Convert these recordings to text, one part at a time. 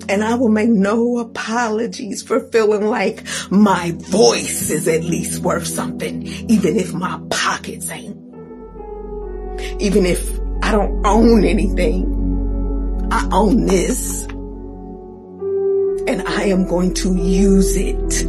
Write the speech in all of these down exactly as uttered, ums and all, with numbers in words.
And I will make no apologies for feeling like my voice is at least worth something, even if my pockets ain't. Even if I don't own anything, I own this. And I am going to use it,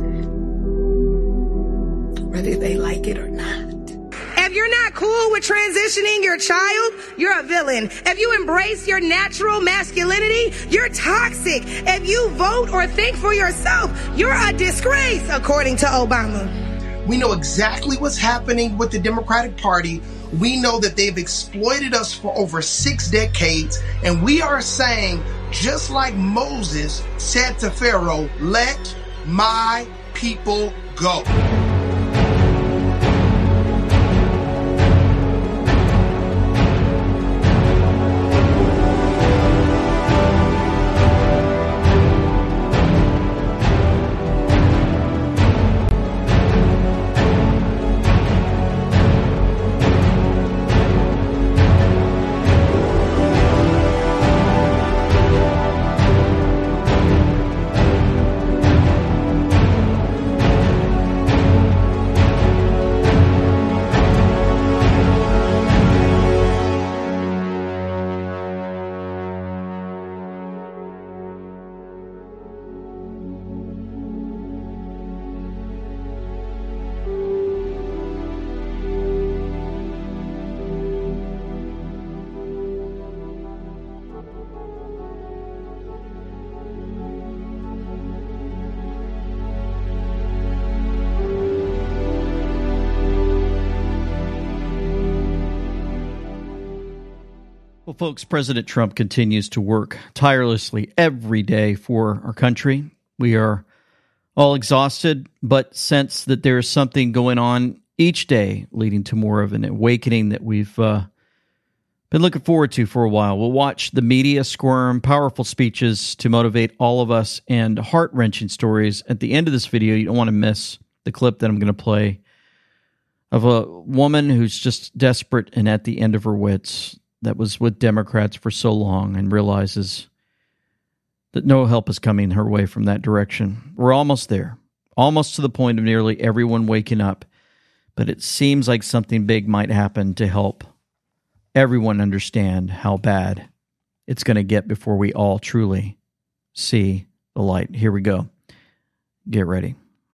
whether they like it or not. If you're not cool with transitioning your child, you're a villain. If you embrace your natural masculinity, you're toxic. If you vote or think for yourself, you're a disgrace, according to Obama. We know exactly what's happening with the Democratic Party. We know that they've exploited us for over six decades, and we are saying, just like Moses said to Pharaoh, let my people go. Well, folks, President Trump continues to work tirelessly every day for our country. We are all exhausted, but sense that there is something going on each day leading to more of an awakening that we've uh, been looking forward to for a while. We'll watch the media squirm, powerful speeches to motivate all of us, and heart-wrenching stories. At the end of this video, you don't want to miss the clip that I'm going to play of a woman who's just desperate and at the end of her wits, that was with Democrats for so long and realizes that no help is coming her way from that direction. We're almost there, almost to the point of nearly everyone waking up, but it seems like something big might happen to help everyone understand how bad it's going to get before we all truly see the light. Here we go. Get ready.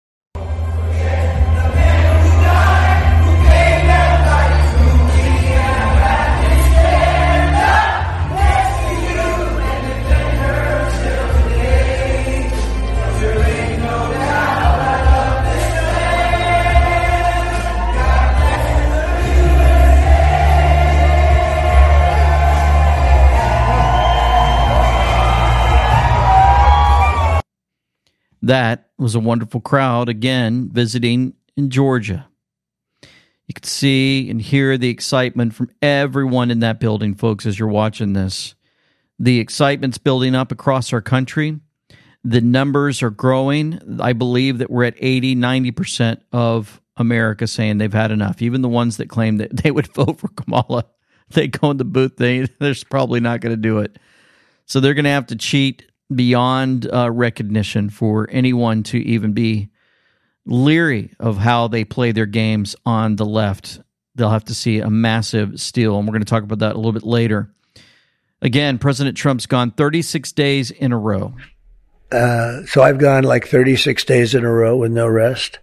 That was a wonderful crowd, again, visiting in Georgia. You could see and hear the excitement from everyone in that building, folks, as you're watching this. The excitement's building up across our country. The numbers are growing. I believe that we're at eighty, ninety percent of America saying they've had enough. Even the ones that claim that they would vote for Kamala, they go in the booth, they, they're probably not going to do it. So they're going to have to cheat beyond uh, recognition for anyone to even be leery of how they play their games on the left. They'll have to see a massive steal, and we're going to talk about that a little bit later. Again, President Trump's gone thirty-six days in a row. Uh, so I've gone like thirty-six days in a row with no rest.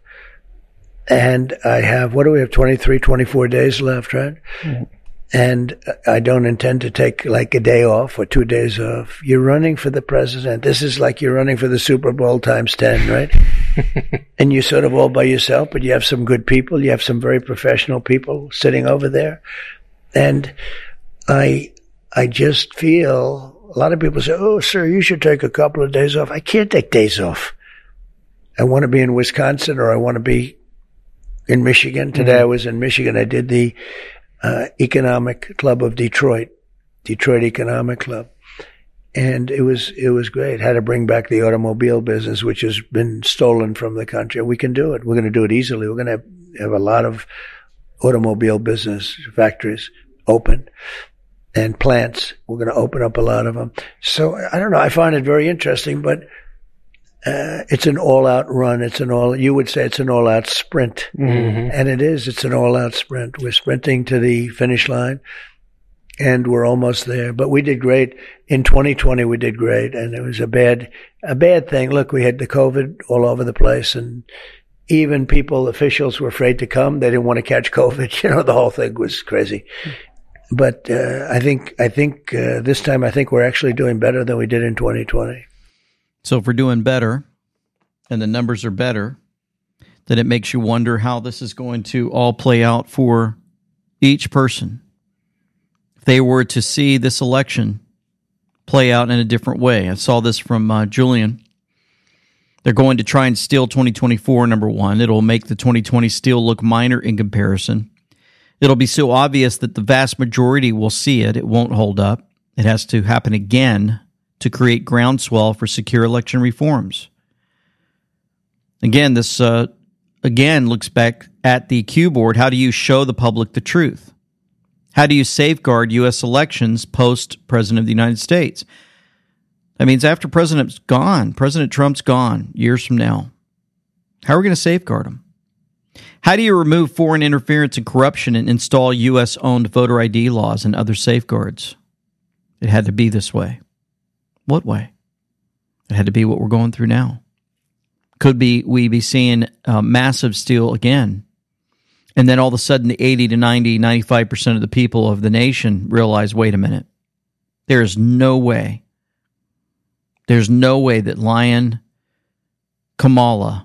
And I have, what do we have, twenty-three, twenty-four days left, right? Mm-hmm. And I don't intend to take like a day off or two days off. You're running for the president. This is like you're running for the Super Bowl times ten, right? And you're sort of all by yourself, but you have some good people. You have some very professional people sitting over there. And I, I just feel, a lot of people say, oh, sir, you should take a couple of days off. I can't take days off. I want to be in Wisconsin or I want to be in Michigan. Today mm-hmm. I was in Michigan. I did the Uh, Economic Club of Detroit, Detroit Economic Club. And it was, it was great. Had to bring back the automobile business, which has been stolen from the country. We can do it. We're going to do it easily. We're going to have, have a lot of automobile business factories open. and plants. We're going to open up a lot of them. So I don't know. I find it very interesting, but uh, it's an all-out run. It's an all. You would say it's an all-out sprint, mm-hmm. and it is. It's an all-out sprint. We're sprinting to the finish line, and we're almost there. But we did great in twenty twenty. We did great, and it was a bad, a bad thing. Look, we had the COVID all over the place, and even people, officials, were afraid to come. They didn't want to catch COVID. You know, the whole thing was crazy. But uh, I think I think uh, this time I think we're actually doing better than we did in twenty twenty. So if we're doing better and the numbers are better, then it makes you wonder how this is going to all play out for each person. If they were to see this election play out in a different way. I saw this from uh, Julian. They're going to try and steal twenty twenty-four, number one. It'll make the twenty twenty steal look minor in comparison. It'll be so obvious that the vast majority will see it. It won't hold up. It has to happen again to create groundswell for secure election reforms. Again, this uh, again looks back at the Q board. How do you show the public the truth? How do you safeguard U S elections post-President of the United States? That means after President's gone, President Trump's gone years from now. How are we going to safeguard them? How do you remove foreign interference and corruption and install U S-owned voter I D laws and other safeguards? It had to be this way. What way? It had to be what we're going through now. Could be we be seeing uh, massive steal again, and then all of a sudden the eighty to ninety, ninety-five percent of the people of the nation realize, wait a minute, there is no way, there's no way that Lyon, Kamala,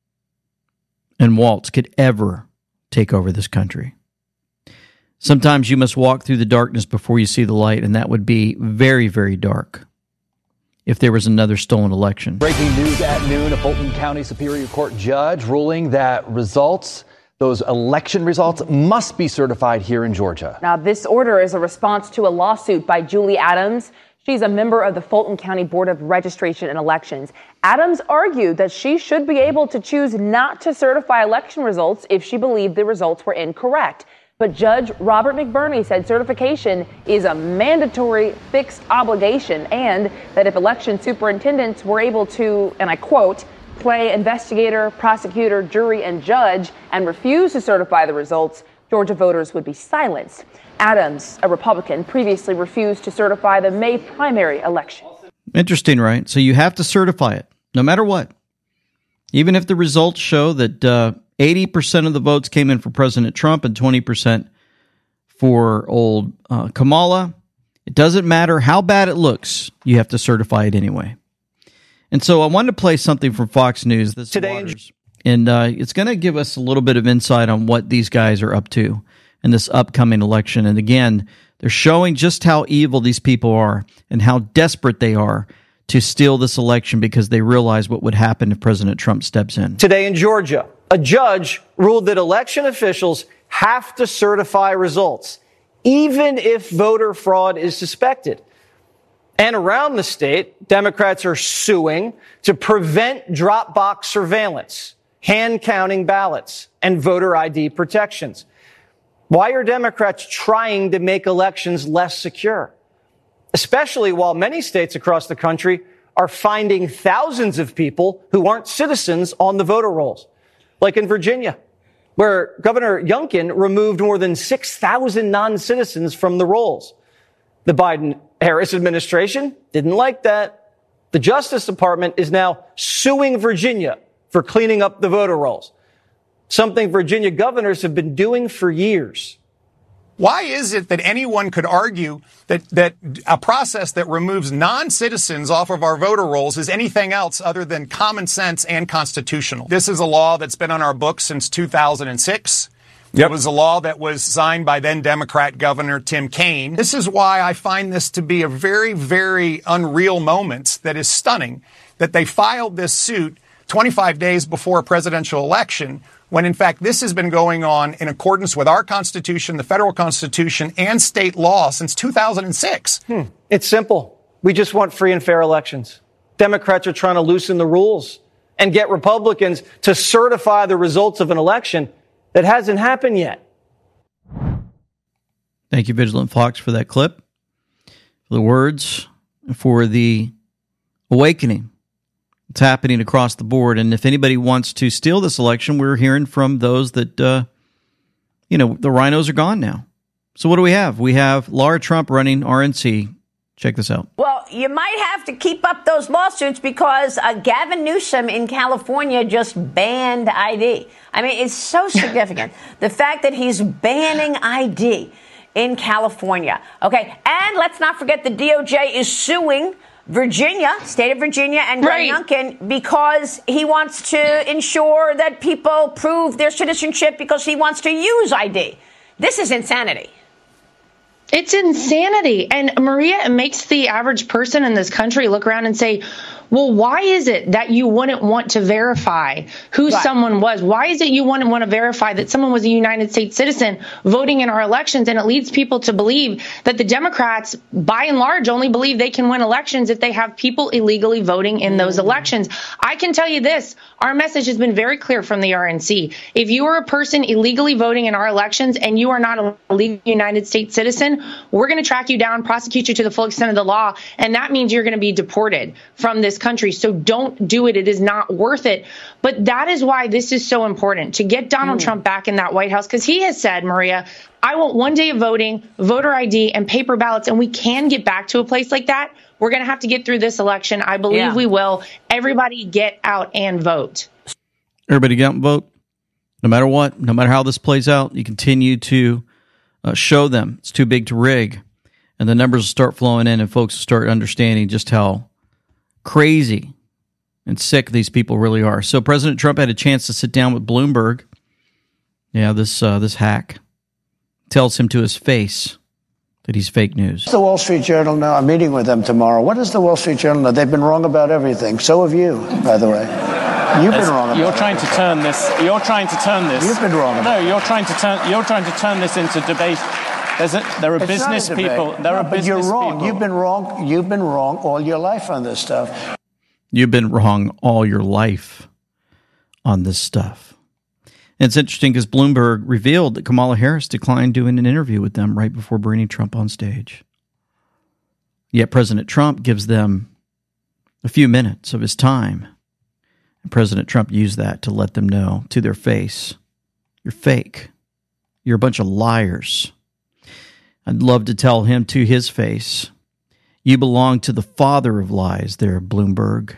and Waltz could ever take over this country. Sometimes you must walk through the darkness before you see the light, and that would be very, very dark if there was another stolen election. Breaking news at noon, a Fulton County Superior Court judge ruling that results, those election results, must be certified here in Georgia. Now, this order is a response to a lawsuit by Julie Adams. She's a member of the Fulton County Board of Registration and Elections. Adams argued that she should be able to choose not to certify election results if she believed the results were incorrect. But Judge Robert McBurney said certification is a mandatory fixed obligation, and that if election superintendents were able to, and I quote, play investigator, prosecutor, jury, and judge and refuse to certify the results, Georgia voters would be silenced. Adams, a Republican, previously refused to certify the May primary election. Interesting, right? So you have to certify it, no matter what. Even if the results show that uh, eighty percent of the votes came in for President Trump and twenty percent for old uh, Kamala, it doesn't matter how bad it looks, you have to certify it anyway. And so I wanted to play something from Fox News this today, and uh, it's going to give us a little bit of insight on what these guys are up to in this upcoming election. And again, they're showing just how evil these people are and how desperate they are to steal this election because they realize what would happen if President Trump steps in. Today in Georgia, a judge ruled that election officials have to certify results, even if voter fraud is suspected. And around the state, Democrats are suing to prevent drop box surveillance, hand counting ballots, and voter I D protections. Why are Democrats trying to make elections less secure? Especially while many states across the country are finding thousands of people who aren't citizens on the voter rolls. Like in Virginia, where Governor Youngkin removed more than six thousand non-citizens from the rolls. The Biden-Harris administration didn't like that. The Justice Department is now suing Virginia for cleaning up the voter rolls, something Virginia governors have been doing for years. Why is it that anyone could argue that, that a process that removes non-citizens off of our voter rolls is anything else other than common sense and constitutional? This is a law that's been on our books since two thousand six. Yep. It was a law that was signed by then Democrat Governor Tim Kaine. This is why I find this to be a very, very unreal moment that is stunning, that they filed this suit twenty-five days before a presidential election, when in fact this has been going on in accordance with our Constitution, the federal Constitution, and state law since two thousand six. Hmm. It's simple. We just want free and fair elections. Democrats are trying to loosen the rules and get Republicans to certify the results of an election that hasn't happened yet. Thank you, Vigilant Fox, for that clip. for the words, for the awakening. It's happening across the board. And if anybody wants to steal this election, we're hearing from those that, uh, you know, the rhinos are gone now. So what do we have? We have Lara Trump running R N C. Check this out. Well, you might have to keep up those lawsuits because uh, Gavin Newsom in California just banned I D. I mean, it's so significant. The fact that he's banning I D in California. Okay. And let's not forget the D O J is suing Virginia, state of Virginia, and Glenn right. Youngkin because he wants to ensure that people prove their citizenship because he wants to use I D. This is insanity. It's insanity. And Maria, it makes the average person in this country look around and say, well, why is it that you wouldn't want to verify who right. someone was? Why is it you wouldn't want to verify that someone was a United States citizen voting in our elections? And it leads people to believe that the Democrats, by and large, only believe they can win elections if they have people illegally voting in those elections. I can tell you this. Our message has been very clear from the R N C. If you are a person illegally voting in our elections and you are not a legal United States citizen, we're going to track you down, prosecute you to the full extent of the law. And that means you're going to be deported from this country. So don't do it. It is not worth it. But that is why this is so important, to get Donald mm. Trump back in that White House, because he has said, Maria, I want one day of voting, voter I D, and paper ballots, and we can get back to a place like that. We're going to have to get through this election. I believe yeah. we will. Everybody get out and vote. Everybody get out and vote. No matter what, no matter how this plays out, you continue to uh, show them it's too big to rig, and the numbers will start flowing in, and folks will start understanding just how crazy and sick these people really are. So President Trump had a chance to sit down with Bloomberg. Yeah, this uh, this hack tells him to his face that he's fake news. The Wall Street Journal now, I'm meeting with them tomorrow. What does the Wall Street Journal know? They've been wrong about everything. So have you, by the way. You've been wrong about You're trying to turn this. You're trying to turn this. You've been wrong about No, you're trying to turn. You're trying to turn this into debate. There's a, there are it's business people. There no, are but business you're wrong. people. You've been wrong. You've been wrong all your life on this stuff. You've been wrong all your life on this stuff. And it's interesting because Bloomberg revealed that Kamala Harris declined doing an interview with them right before bringing Trump on stage. Yet President Trump gives them a few minutes of his time. And President Trump used that to let them know to their face, you're fake. You're a bunch of liars. I'd love to tell him to his face, you belong to the father of lies there, Bloomberg,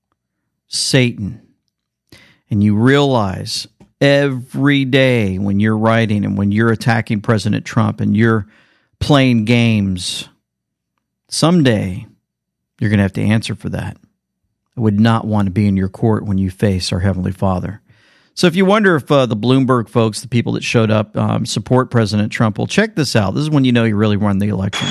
Satan. And you realize every day when you're writing and when you're attacking President Trump and you're playing games, someday you're going to have to answer for that. I would not want to be in your court when you face our Heavenly Father. So if you wonder if uh, the Bloomberg folks, the people that showed up, um, support President Trump, well, check this out. This is when you know you really won the election.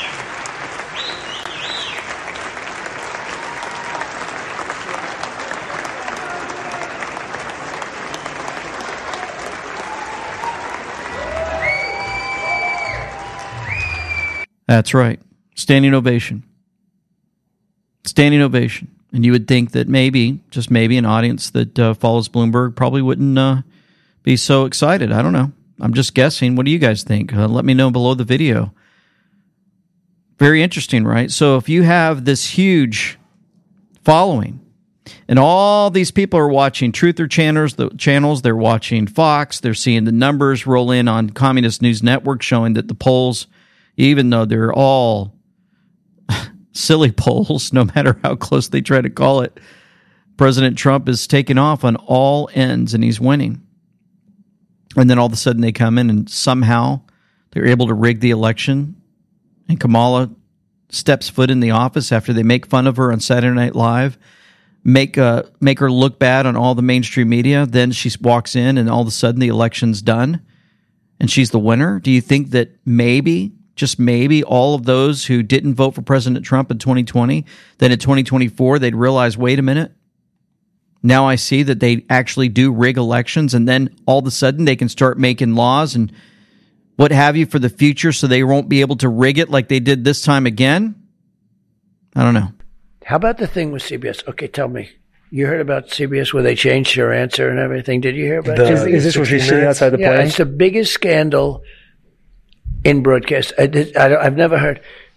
That's right. Standing ovation. Standing ovation. And you would think that maybe, just maybe, an audience that uh, follows Bloomberg probably wouldn't uh, be so excited. I don't know. I'm just guessing. What do you guys think? Uh, let me know below the video. Very interesting, right? So if you have this huge following, and all these people are watching truther channels, the channels, they're watching Fox, they're seeing the numbers roll in on Communist News Network showing that the polls, even though they're all silly polls, no matter how close they try to call it, President Trump is taking off on all ends and he's winning. And then all of a sudden they come in and somehow they're able to rig the election, and Kamala steps foot in the office after they make fun of her on Saturday Night Live, make uh, make her look bad on all the mainstream media. Then she walks in and all of a sudden the election's done and she's the winner. Do you think that maybe, just maybe, all of those who didn't vote for President Trump in twenty twenty, then in twenty twenty-four they'd realize, wait a minute, now I see that they actually do rig elections, and then all of a sudden they can start making laws and what have you for the future so they won't be able to rig it like they did this time again? I don't know. How about the thing with C B S? Okay, tell me. You heard about C B S where they changed your answer and everything. Did you hear about that? Is, is this what she's sitting outside the yeah, plane? It's the biggest scandal in broadcast. I did, I don't, I've never heard.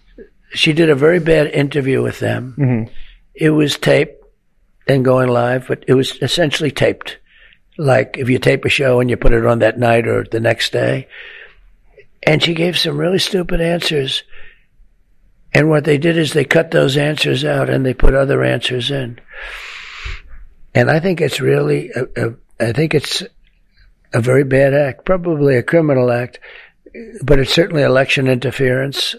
she did a very bad interview with them. Mm-hmm. It was taped and going live, but it was essentially taped. Like if you tape a show and you put it on that night or the next day. And she gave some really stupid answers. And what they did is they cut those answers out and they put other answers in. And I think it's really, a, a, I think it's a very bad act, probably a criminal act, but it's certainly election interference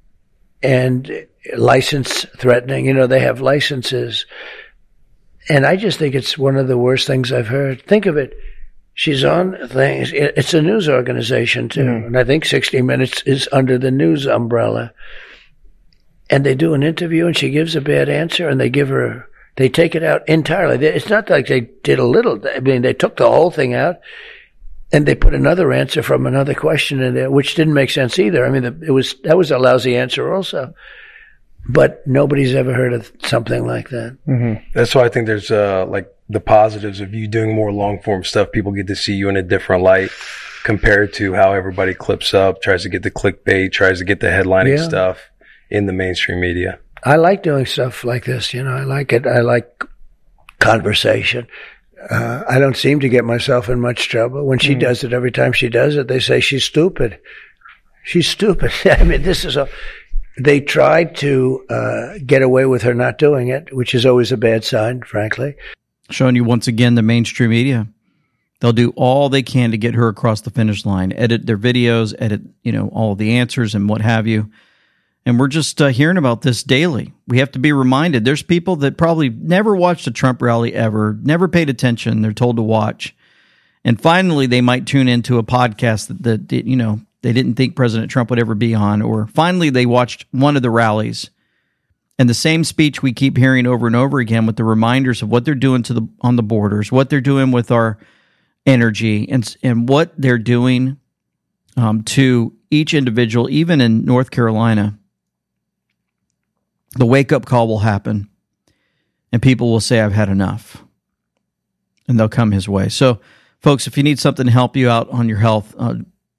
and license threatening. You know, they have licenses. And I just think it's one of the worst things I've heard. Think of it. She's on things. It's a news organization, too. Mm-hmm. And I think sixty minutes is under the news umbrella. And they do an interview and she gives a bad answer and they give her, they take it out entirely. It's not like they did a little. I mean, they took the whole thing out and they put another answer from another question in there, which didn't make sense either. I mean, it was, that was a lousy answer also. But nobody's ever heard of something like that. Mm-hmm. That's why I think there's, uh, like the positives of you doing more long form stuff. People get to see you in a different light compared to how everybody clips up, tries to get the clickbait, tries to get the headlining yeah. stuff in the mainstream media. I like doing stuff like this. You know, I like it. I like conversation. Uh, I don't seem to get myself in much trouble. When she mm. does it, every time she does it, they say she's stupid. She's stupid. I mean, this is a, they tried to, uh, get away with her not doing it, which is always a bad sign, frankly. Showing you once again the mainstream media. They'll do all they can to get her across the finish line, edit their videos, edit, you know, all the answers and what have you. And we're just uh, hearing about this daily. We have to be reminded. There's people that probably never watched a Trump rally ever, never paid attention. They're told to watch. And finally, they might tune into a podcast that, that, you know, they didn't think President Trump would ever be on. Or finally, they watched one of the rallies. And the same speech we keep hearing over and over again with the reminders of what they're doing to the on the borders, what they're doing with our energy, and, and what they're doing um, to each individual, even in North Carolina. The wake-up call will happen, and people will say, I've had enough, and they'll come his way. So, folks, if you need something to help you out on your health, uh,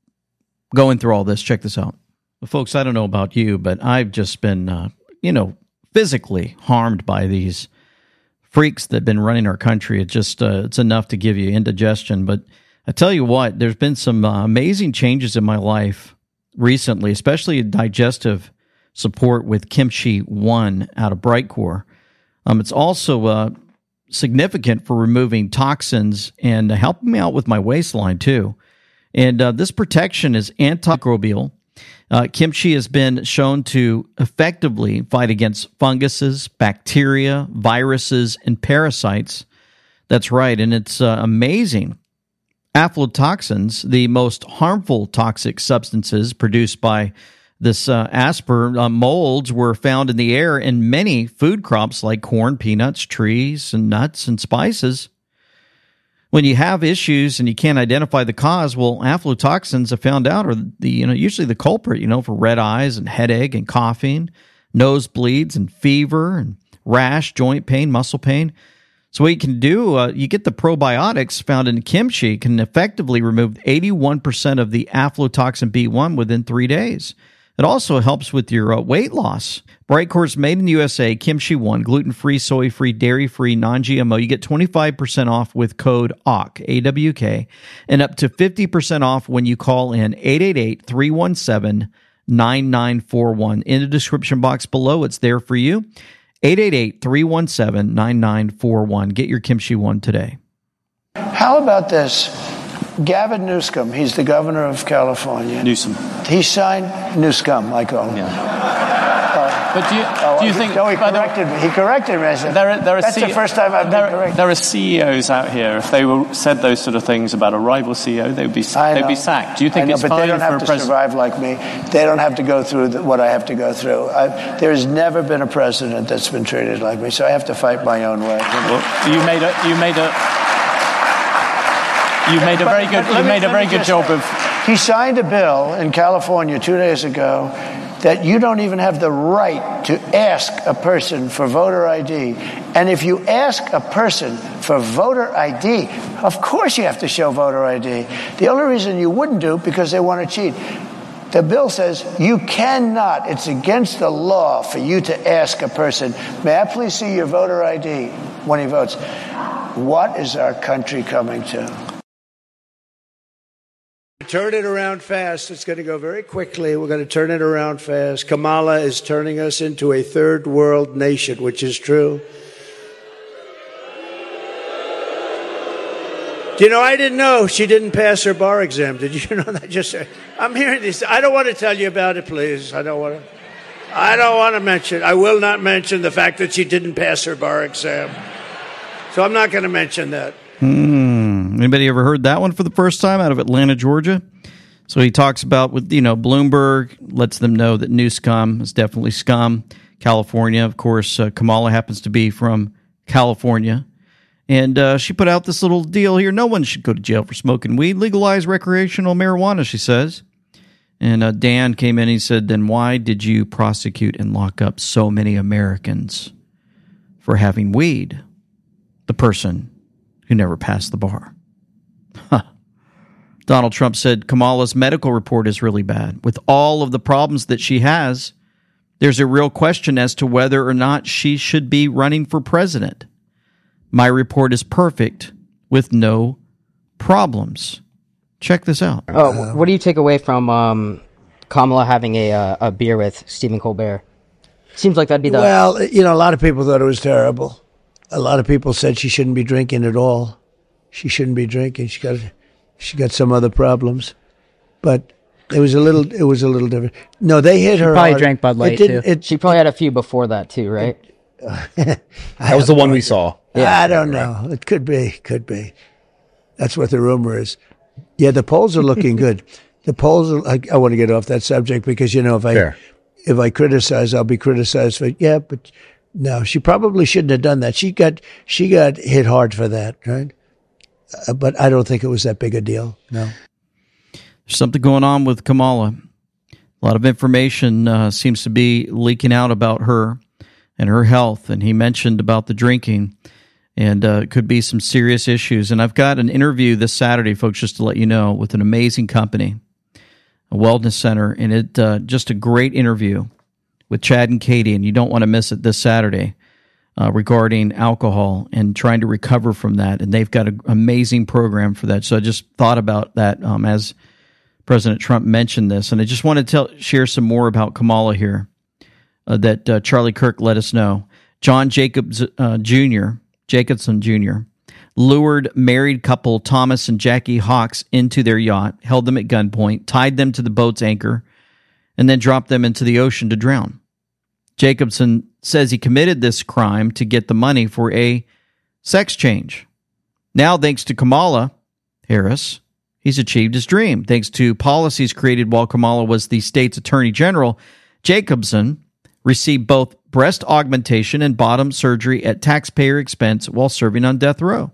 going through all this, check this out. Well, folks, I don't know about you, but I've just been, uh, you know, physically harmed by these freaks that have been running our country. It just, uh, it's enough to give you indigestion. But I tell you what, there's been some uh, amazing changes in my life recently, especially digestive support with Kimchi One out of Brightcore. Um, it's also uh, significant for removing toxins and uh, helping me out with my waistline too. And uh, this protection is antimicrobial. Uh, kimchi has been shown to effectively fight against funguses, bacteria, viruses, and parasites. That's right, and it's uh, amazing. Aflatoxins, the most harmful toxic substances produced by this uh, Asper uh, molds, were found in the air in many food crops like corn, peanuts, trees, and nuts and spices. When you have issues and you can't identify the cause, well, aflatoxins have found out are the you know usually the culprit. You know, for red eyes and headache and coughing, nosebleeds and fever and rash, joint pain, muscle pain. So what you can do, uh, you get the probiotics found in kimchi can effectively remove eighty-one percent of the aflatoxin B one within three days. It also helps with your uh, weight loss. Brightcore's made in the U S A, Kimchi One, gluten-free, soy-free, dairy-free, non-G M O. You get twenty-five percent off with code A W K, A W K, and up to fifty percent off when you call in eight eight eight, three one seven, nine nine four one. In the description box below, it's there for you. eight eight eight, three one seven, nine nine four one. Get your Kimchi One today. How about this? Gavin Newsom, he's the governor of California. Newsom. He signed Newsom, I call him. Yeah. Uh, but do you, oh, do you think... No, he corrected me. He corrected me. I said, there are, there are that's C- the first time I've there, been corrected. There are C E Os out here. If they were said those sort of things about a rival C E O, they would be, they'd be sacked. Do you think I know, it's but fine they don't for have a to president... survive like me. They don't have to go through the, what I have to go through. I, there's never been a president that's been treated like me, so I have to fight my own way. Well, you made a... You made a You made a very good. You made a very good job of. He signed a bill in California two days ago that you don't even have the right to ask a person for voter I D. And if you ask a person for voter I D, of course you have to show voter I D. The only reason you wouldn't do because they want to cheat. The bill says you cannot, it's against the law for you to ask a person, may I please see your voter I D when he votes. What is our country coming to? Turn it around fast. It's going to go very quickly. We're going to turn it around fast. Kamala is turning us into a third world nation, which is true. You know, I didn't know she didn't pass her bar exam. Did you know that? Just I'm hearing this. I don't want to tell you about it, please. I don't want to. I don't want to mention. I will not mention the fact that she didn't pass her bar exam. So I'm not going to mention that. Hmm. Anybody ever heard that one for the first time out of Atlanta, Georgia? So he talks about with you know Bloomberg lets them know that new scum is definitely scum. California, of course, uh, Kamala happens to be from California. And uh, she put out this little deal here. No one should go to jail for smoking weed. Legalize recreational marijuana, she says. And uh, Dan came in and he said, then why did you prosecute and lock up so many Americans for having weed? The person who never passed the bar. Huh. Donald Trump said Kamala's medical report is really bad. With all of the problems that she has, there's a real question as to whether or not she should be running for president. My report is perfect with no problems. Check this out. Oh, what do you take away from um, Kamala having a uh, a beer with Stephen Colbert? Seems like that'd be the... Well, you know, a lot of people thought it was terrible. A lot of people said she shouldn't be drinking at all. She shouldn't be drinking. She got she got some other problems. But it was a little it was a little different. No, they hit she her probably hard. drank Bud Light, too. It, she probably had a few before that, too, right? That was the one we saw. Yeah, I don't know. It could be. Could be. That's what the rumor is. Yeah, the polls are looking good. The polls are, I, I want to get off that subject because, you know, if I Fair. if I criticize, I'll be criticized for, yeah, but no, she probably shouldn't have done that. She got she got hit hard for that, right? Uh, but I don't think it was that big a deal, no. There's something going on with Kamala. A lot of information uh, seems to be leaking out about her and her health, and he mentioned about the drinking, and uh, it could be some serious issues. And I've got an interview this Saturday, folks, just to let you know, with an amazing company, a wellness center, and it uh, just a great interview with Chad and Katie, and you don't want to miss it this Saturday uh, regarding alcohol and trying to recover from that, and they've got an amazing program for that. So I just thought about that um, as President Trump mentioned this, and I just want to tell, share some more about Kamala here. Uh, that uh, Charlie Kirk let us know. John Jacobs uh, Junior, Jacobson Junior, lured married couple Thomas and Jackie Hawks into their yacht, held them at gunpoint, tied them to the boat's anchor, and then dropped them into the ocean to drown. Jacobson says he committed this crime to get the money for a sex change. Now, thanks to Kamala Harris, he's achieved his dream. Thanks to policies created while Kamala was the state's attorney general, Jacobson received both breast augmentation and bottom surgery at taxpayer expense while serving on death row.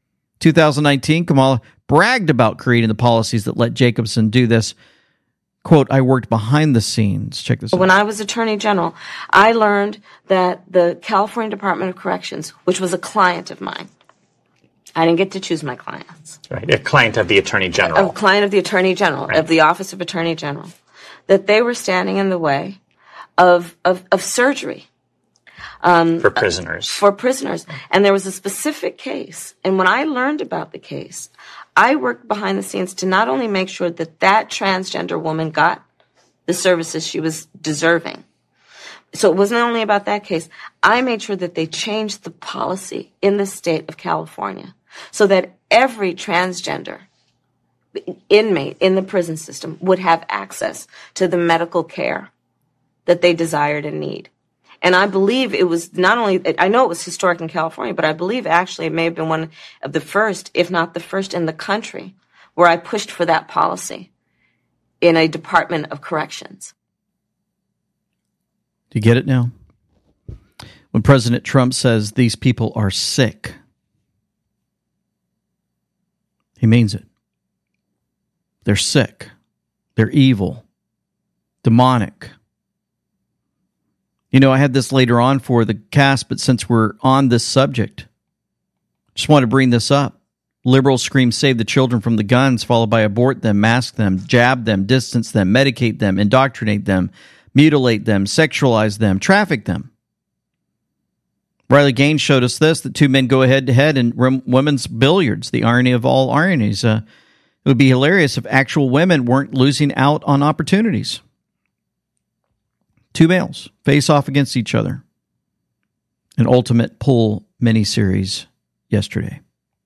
twenty nineteen, Kamala bragged about creating the policies that let Jacobson do this. Quote, I worked behind the scenes. Check this out. When I was Attorney General, I learned that the California Department of Corrections, which was a client of mine, I didn't get to choose my clients. Right, a client of the Attorney General. A client of the Attorney General, right. Of the Office of Attorney General, that they were standing in the way Of, of of surgery um, for prisoners. Uh, for prisoners, and there was a specific case. And when I learned about the case, I worked behind the scenes to not only make sure that that transgender woman got the services she was deserving. So it wasn't only about that case. I made sure that they changed the policy in the state of California so that every transgender inmate in the prison system would have access to the medical care that they desired and need. And I believe it was not only, I know it was historic in California, but I believe actually it may have been one of the first, if not the first in the country, where I pushed for that policy in a Department of Corrections. Do you get it now? When President Trump says these people are sick, he means it. They're sick. They're evil. Demonic. You know, I had this later on for the cast, but since we're on this subject, just want to bring this up. Liberals scream save the children from the guns, followed by abort them, mask them, jab them, distance them, medicate them, indoctrinate them, mutilate them, sexualize them, traffic them. Riley Gaines showed us this, that two men go head-to-head in women's billiards, the irony of all ironies. Uh, it would be hilarious if actual women weren't losing out on opportunities. Two males face off against each other. An Ultimate Pull miniseries yesterday.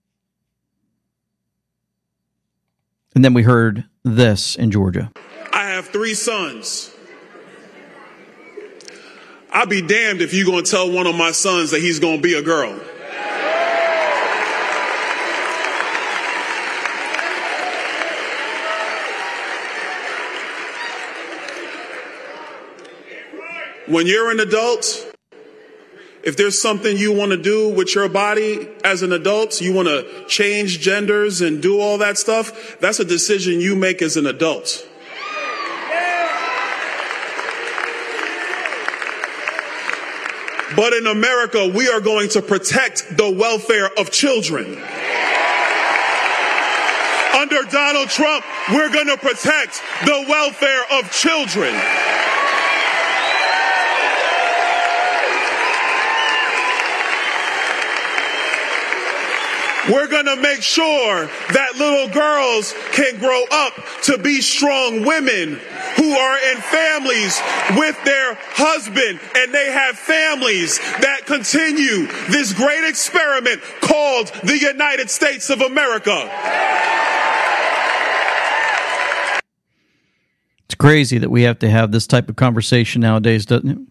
And then we heard this in Georgia. I have three sons. I'll be damned if you're going to tell one of my sons that he's going to be a girl. When you're an adult, if there's something you want to do with your body as an adult, you want to change genders and do all that stuff, that's a decision you make as an adult. But in America, we are going to protect the welfare of children. Under Donald Trump, we're going to protect the welfare of children. We're going to make sure that little girls can grow up to be strong women who are in families with their husband, and they have families that continue this great experiment called the United States of America. It's crazy that we have to have this type of conversation nowadays, doesn't it?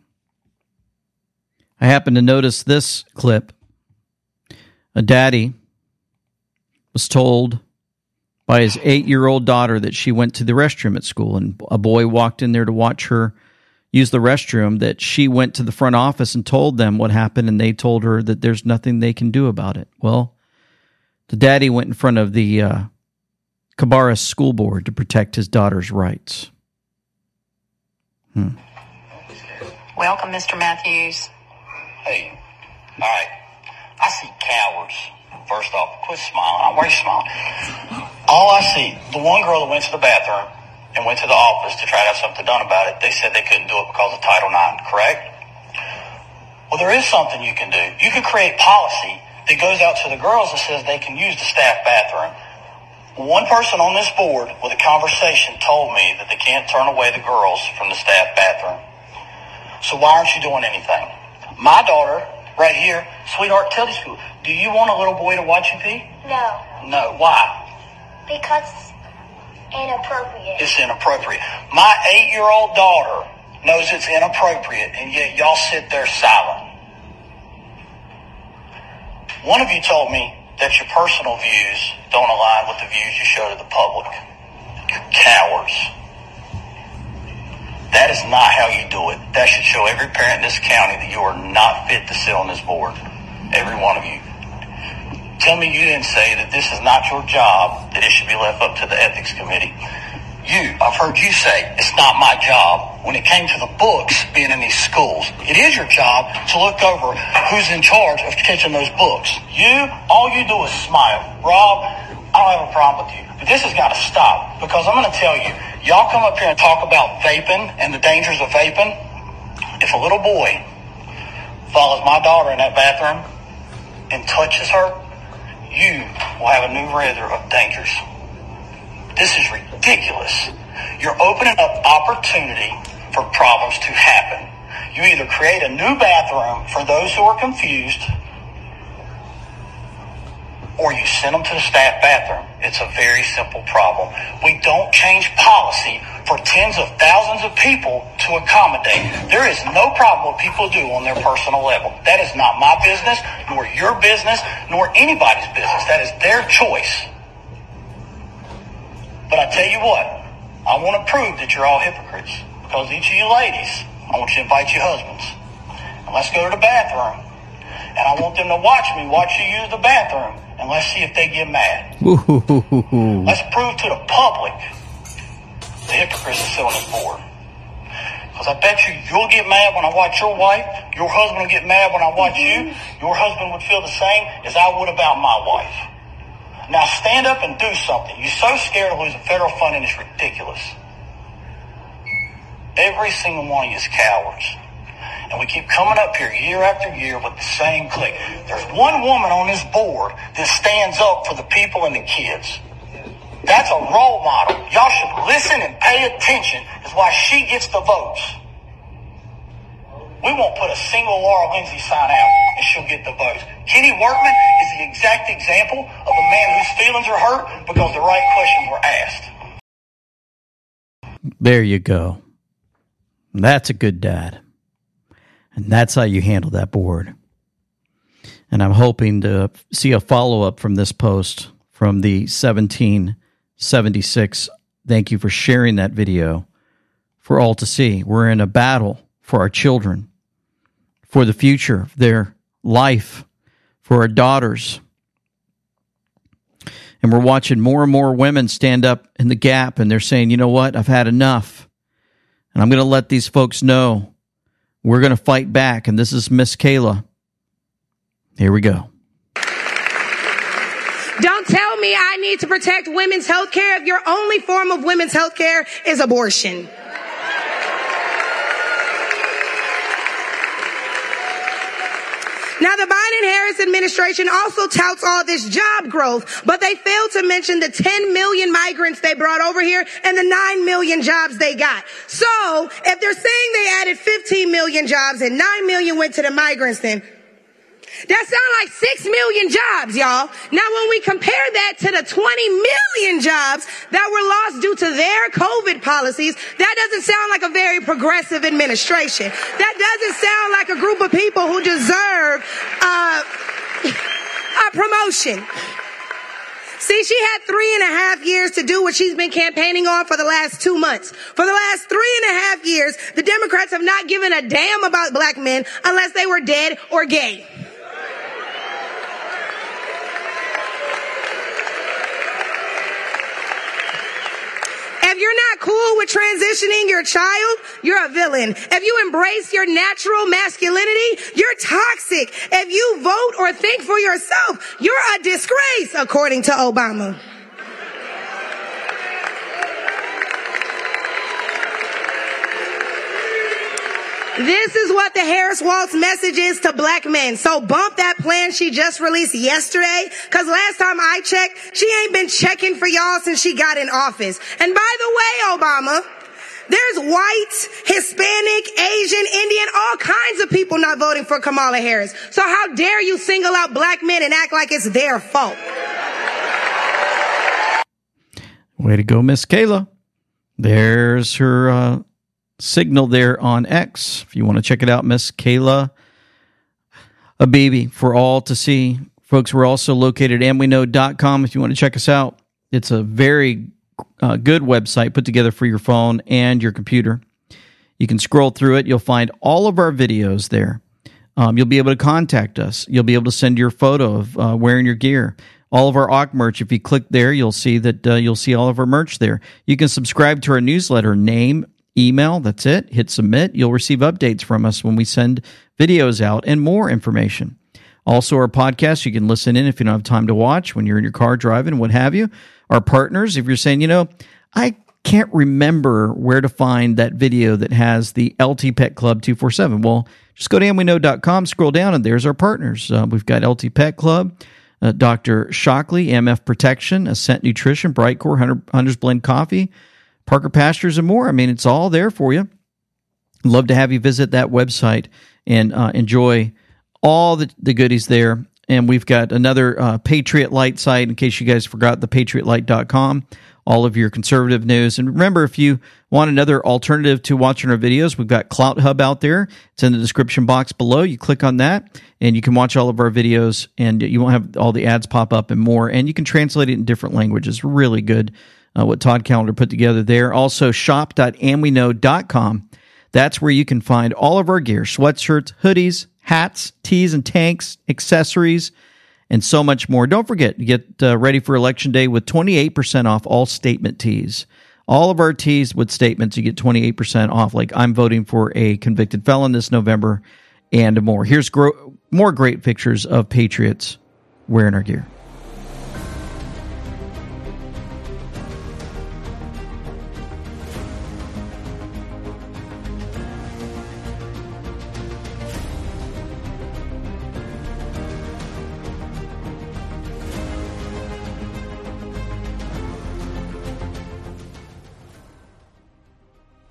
I happened to notice this clip. A daddy was told by his eight-year-old daughter that she went to the restroom at school, and a boy walked in there to watch her use the restroom, that she went to the front office and told them what happened, and they told her that there's nothing they can do about it. Well, the daddy went in front of the uh, Cabarrus School Board to protect his daughter's rights. Hmm. Welcome, Mister Matthews. Hey, all right. I see cowards. First off, quit smiling. Why are you smiling? All I see, the one girl that went to the bathroom and went to the office to try to have something done about it, they said they couldn't do it because of Title nine, correct? Well, there is something you can do. You can create policy that goes out to the girls that says they can use the staff bathroom. One person on this board with a conversation told me that they can't turn away the girls from the staff bathroom. So why aren't you doing anything? My daughter, right here, sweetheart, tell these people, do you want a little boy to watch you pee? No. No. Why? Because it's inappropriate. It's inappropriate. My eight-year-old daughter knows it's inappropriate, and yet y'all sit there silent. One of you told me that your personal views don't align with the views you show to the public. You're cowards. That is not how you do it. That should show every parent in this county that you are not fit to sit on this board. Every one of you. Tell me you didn't say that this is not your job, that it should be left up to the ethics committee. You, I've heard you say, it's not my job when it came to the books being in these schools. It is your job to look over who's in charge of catching those books. You, all you do is smile. Rob, I don't have a problem with you, but this has got to stop, because I'm going to tell you, y'all come up here and talk about vaping and the dangers of vaping. If a little boy follows my daughter in that bathroom and touches her, you will have a new radar of dangers. This is ridiculous. You're opening up opportunity for problems to happen. You either create a new bathroom for those who are confused, or you send them to the staff bathroom. It's a very simple problem. We don't change policy for tens of thousands of people to accommodate. There is no problem what people do on their personal level. That is not my business, nor your business, nor anybody's business. That is their choice. But I tell you what, I want to prove that you're all hypocrites, because each of you ladies, I want you to invite your husbands. And let's go to the bathroom. And I want them to watch me watch you use the bathroom. And let's see if they get mad. Ooh. Let's prove to the public the hypocrites are still on this board. Because I bet you, you'll get mad when I watch your wife. Your husband will get mad when I watch you. Your husband would feel the same as I would about my wife. Now stand up and do something. You're so scared of losing federal funding, it's ridiculous. Every single one of you is cowards. And we keep coming up here year after year with the same clique. There's one woman on this board that stands up for the people and the kids. That's a role model. Y'all should listen and pay attention. That's why she gets the votes. We won't put a single Laura Lindsay sign out and she'll get the votes. Kenny Workman is the exact example of a man whose feelings are hurt because the right questions were asked. There you go. That's a good dad. And that's how you handle that board. And I'm hoping to see a follow-up from this post from the seventeen seventy-six. Thank you for sharing that video for all to see. We're in a battle for our children, for the future of their life, for our daughters. And we're watching more and more women stand up in the gap, and they're saying, you know what, I've had enough. And I'm going to let these folks know we're going to fight back. And this is Miss Kayla. Here we go. Don't tell me I need to protect women's health care if your only form of women's health care is abortion. Now, the Biden-Harris administration also touts all this job growth, but they fail to mention the ten million migrants they brought over here and the nine million jobs they got. So, if they're saying they added fifteen million jobs and nine million went to the migrants, then that sounds like six million jobs, y'all. Now, when we compare that to the twenty million jobs that were lost due to their COVID policies, that doesn't sound like a very progressive administration. That doesn't sound like a group of people who deserve uh, a promotion. See, she had three and a half years to do what she's been campaigning on for the last two months. For the last three and a half years, the Democrats have not given a damn about black men unless they were dead or gay. If you're not cool with transitioning your child, you're a villain. If you embrace your natural masculinity, you're toxic. If you vote or think for yourself, you're a disgrace, according to Obama. This is what the Harris Waltz message is to black men. So bump that plan she just released yesterday, because last time I checked, she ain't been checking for y'all since she got in office. And by the way, Obama, there's white, Hispanic, Asian, Indian, all kinds of people not voting for Kamala Harris. So how dare you single out black men and act like it's their fault? Way to go, Miss Kayla. There's her uh, signal there on X. If you want to check it out, Miss Kayla Habibi, for all to see. Folks, we're also located at am we know dot com if you want to check us out. It's a very uh, good website put together for your phone and your computer. You can scroll through it. You'll find all of our videos there. Um, you'll be able to contact us. You'll be able to send your photo of uh, wearing your gear. All of our A W C merch, if you click there, you'll see that uh, you'll see all of our merch there. You can subscribe to our newsletter, name, email, that's it. Hit submit. You'll receive updates from us when we send videos out and more information. Also, our podcast, you can listen in if you don't have time to watch when you're in your car driving, what have you. Our partners, if you're saying, you know, I can't remember where to find that video that has the L T Pet Club two forty-seven. Well, just go to am we know dot com, scroll down, and there's our partners. Uh, we've got L T Pet Club, uh, Doctor Shockley, M F Protection, Ascent Nutrition, Brightcore, Hunter, Hunter's Blend Coffee, Parker Pastures, and more. I mean, it's all there for you. Love to have you visit that website and uh, enjoy all the, the goodies there. And we've got another uh, Patriot Light site, in case you guys forgot, the patriot light dot com, all of your conservative news. And remember, if you want another alternative to watching our videos, we've got Clout Hub out there. It's in the description box below. You click on that, and you can watch all of our videos, and you won't have all the ads pop up and more. And you can translate it in different languages. Really good. Uh, what Todd Callender put together there. Also, shop dot am we know dot com. That's where you can find all of our gear, sweatshirts, hoodies, hats, tees and tanks, accessories, and so much more. Don't forget, get uh, ready for Election Day with twenty-eight percent off all statement tees. All of our tees with statements, you get twenty-eight percent off, like I'm voting for a convicted felon this November, and more. Here's gro- more great pictures of patriots wearing our gear.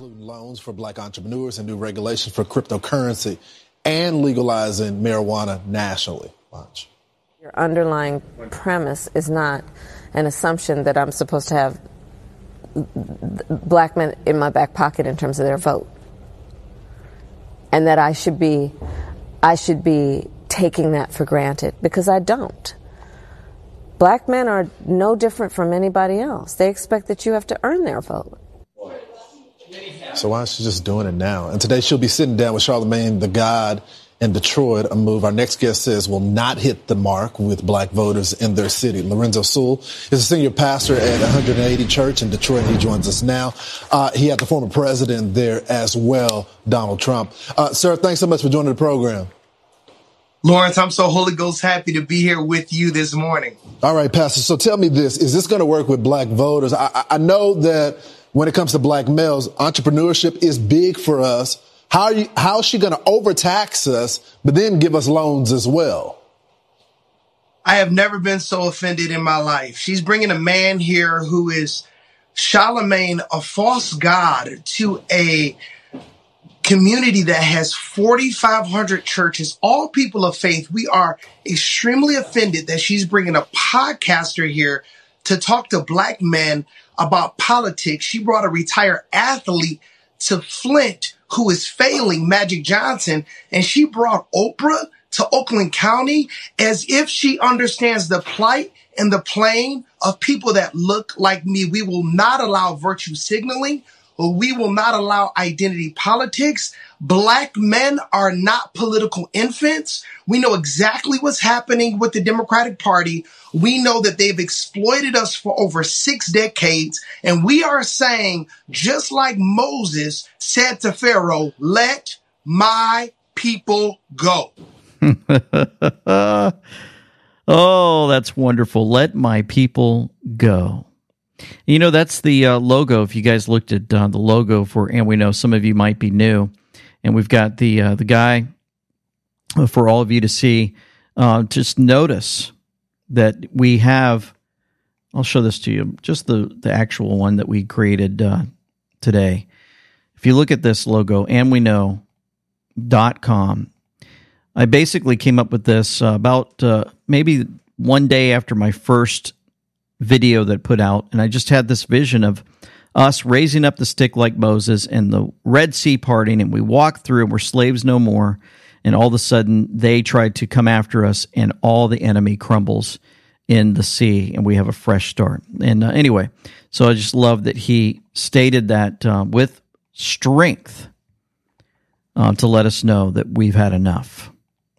including loans for black entrepreneurs and new regulations for cryptocurrency and legalizing marijuana nationally. Watch. Your underlying premise is not an assumption that I'm supposed to have black men in my back pocket in terms of their vote, and that I should be, I should be taking that for granted, because I don't. Black men are no different from anybody else. They expect that you have to earn their vote. So why is she just doing it now? And today she'll be sitting down with Charlamagne the God in Detroit, a move our next guest says will not hit the mark with black voters in their city. Lorenzo Sewell is a senior pastor at one hundred eighty Church in Detroit. He joins us now. Uh, he had the former president there as well, Donald Trump. Uh, sir, thanks so much for joining the program. Lawrence, I'm so Holy Ghost happy to be here with you this morning. All right, Pastor. So tell me this. Is this going to work with black voters? I, I know that when it comes to black males, entrepreneurship is big for us. How are you, how is she going to overtax us, but then give us loans as well? I have never been so offended in my life. She's bringing a man here who is Charlamagne, a false god, to a community that has forty-five hundred churches, all people of faith. We are extremely offended that she's bringing a podcaster here to talk to black men about politics. She brought a retired athlete to Flint who is failing, Magic Johnson, and she brought Oprah to Oakland County as if she understands the plight and the pain of people that look like me. We will not allow virtue signaling, or we will not allow identity politics. Black men are not political infants. We know exactly what's happening with the Democratic Party. We know that they've exploited us for over six decades. And we are saying, just like Moses said to Pharaoh, let my people go. Oh, that's wonderful. Let my people go. You know, that's the uh, logo. If you guys looked at uh, the logo for, and we know some of you might be new, and we've got the uh, the guy uh, for all of you to see. Uh, just notice that we have. I'll show this to you. Just the the actual one that we created uh, today. If you look at this logo, and we know dot com. I basically came up with this uh, about uh, maybe one day after my first video that put out, and I just had this vision of us raising up the stick like Moses and the Red Sea parting, and we walk through and we're slaves no more, and all of a sudden they tried to come after us, and all the enemy crumbles in the sea, and we have a fresh start. And uh, anyway, so I just love that he stated that uh, with strength uh, to let us know that we've had enough.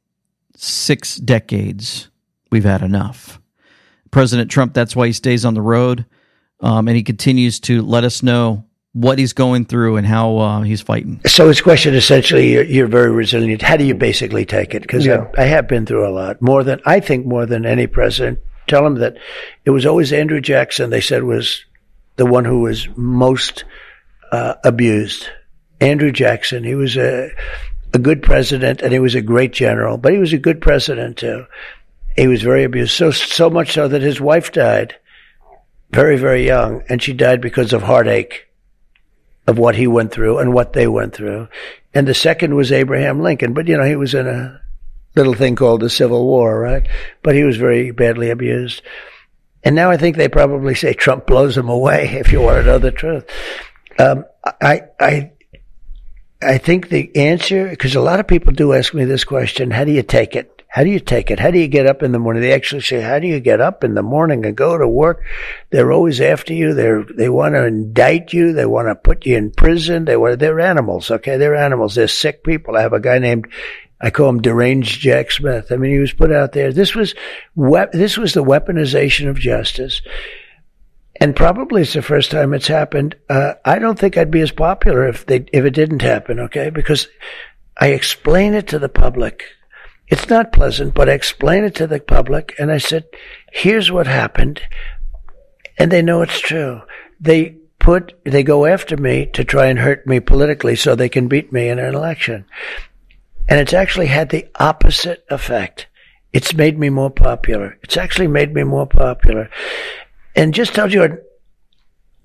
Six decades, we've had enough. President Trump, that's why he stays on the road, um, and he continues to let us know what he's going through and how uh, he's fighting. So his question, essentially, you're, you're very resilient. How do you basically take it? Because yeah. I, I have been through a lot, more than, I think more than any president. Tell him that it was always Andrew Jackson, they said, was the one who was most uh, abused. Andrew Jackson, he was a, a good president, and he was a great general, but he was a good president, too. He was very abused, so so much so that his wife died very, very young, and she died because of heartache of what he went through and what they went through. And the second was Abraham Lincoln, but, you know, he was in a little thing called the Civil War, right? But he was very badly abused. And now I think they probably say Trump blows him away, if you want to know the truth. Um, I, I, I think the answer, because a lot of people do ask me this question, how do you take it? How do you take it? How do you get up in the morning? They actually say, how do you get up in the morning and go to work? They're always after you. They're, they want to indict you. They want to put you in prison. They want, they're animals. Okay. They're animals. They're sick people. I have a guy named, I call him Deranged Jack Smith. I mean, he was put out there. This was, wep- this was the weaponization of justice. And probably it's the first time it's happened. Uh, I don't think I'd be as popular if they, if it didn't happen. Okay. Because I explain it to the public. It's not pleasant, but I explain it to the public, and I said, here's what happened, and they know it's true. They put, they go after me to try and hurt me politically so they can beat me in an election. And it's actually had the opposite effect. It's made me more popular. It's actually made me more popular. And just tell you,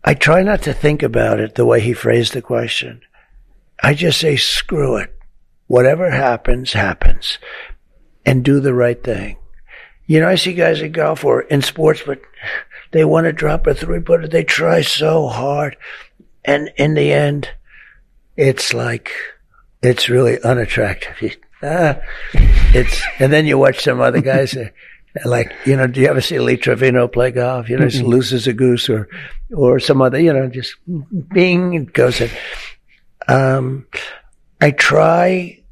I try not to think about it the way he phrased the question. I just say, screw it. Whatever happens, happens. And do the right thing. You know, I see guys in golf or in sports, but they want to drop a three-putter. They try so hard. And in the end, it's like, it's really unattractive. Ah, it's, and then you watch some other guys, like, you know, do you ever see Lee Trevino play golf? You know, just loose as a goose, or, or some other, you know, just bing, it goes in. Um, I try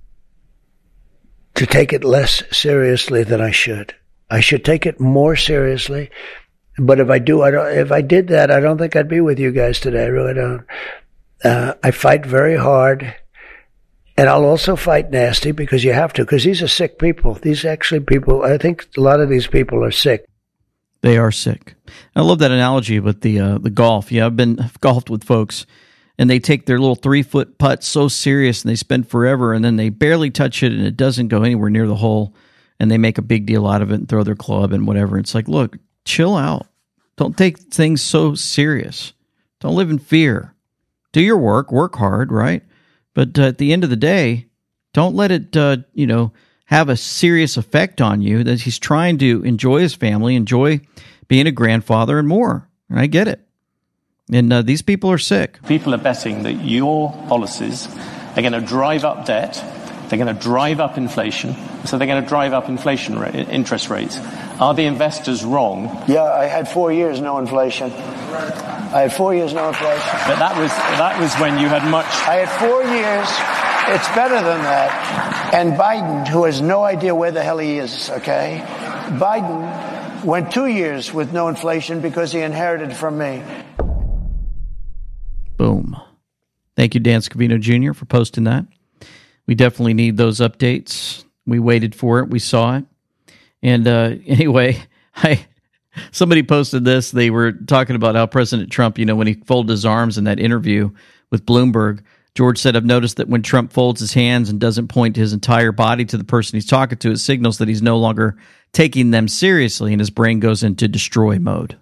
to take it less seriously than I should. I should take it more seriously. But if I do, I don't, if I did that, I don't think I'd be with you guys today. I really don't. Uh, I fight very hard. And I'll also fight nasty, because you have to, because these are sick people. These actually people, I think a lot of these people are sick. They are sick. I love that analogy with the uh, the golf. Yeah, I've been I've golfed with folks, and they take their little three-foot putt so serious, and they spend forever, and then they barely touch it, and it doesn't go anywhere near the hole, and they make a big deal out of it and throw their club and whatever. It's like, look, chill out. Don't take things so serious. Don't live in fear. Do your work. Work hard, right? But uh, at the end of the day, don't let it, uh, you know, have a serious effect on you. That he's trying to enjoy his family, enjoy being a grandfather and more. And I get it. And uh, these people are sick. People are betting that your policies are going to drive up debt. They're going to drive up inflation. So they're going to drive up inflation rate, interest rates. Are the investors wrong? Yeah, I had four years no inflation. I had four years no inflation. But that was that was when you had much. I had four years. It's better than that. And Biden, who has no idea where the hell he is, okay? Biden went two years with no inflation because he inherited from me. Boom. Thank you, Dan Scavino Junior, for posting that. We definitely need those updates. We waited for it. We saw it. And uh, anyway, I somebody posted this. They were talking about how President Trump, you know, when he folded his arms in that interview with Bloomberg, George said, I've noticed that when Trump folds his hands and doesn't point his entire body to the person he's talking to, it signals that he's no longer taking them seriously, and his brain goes into destroy mode.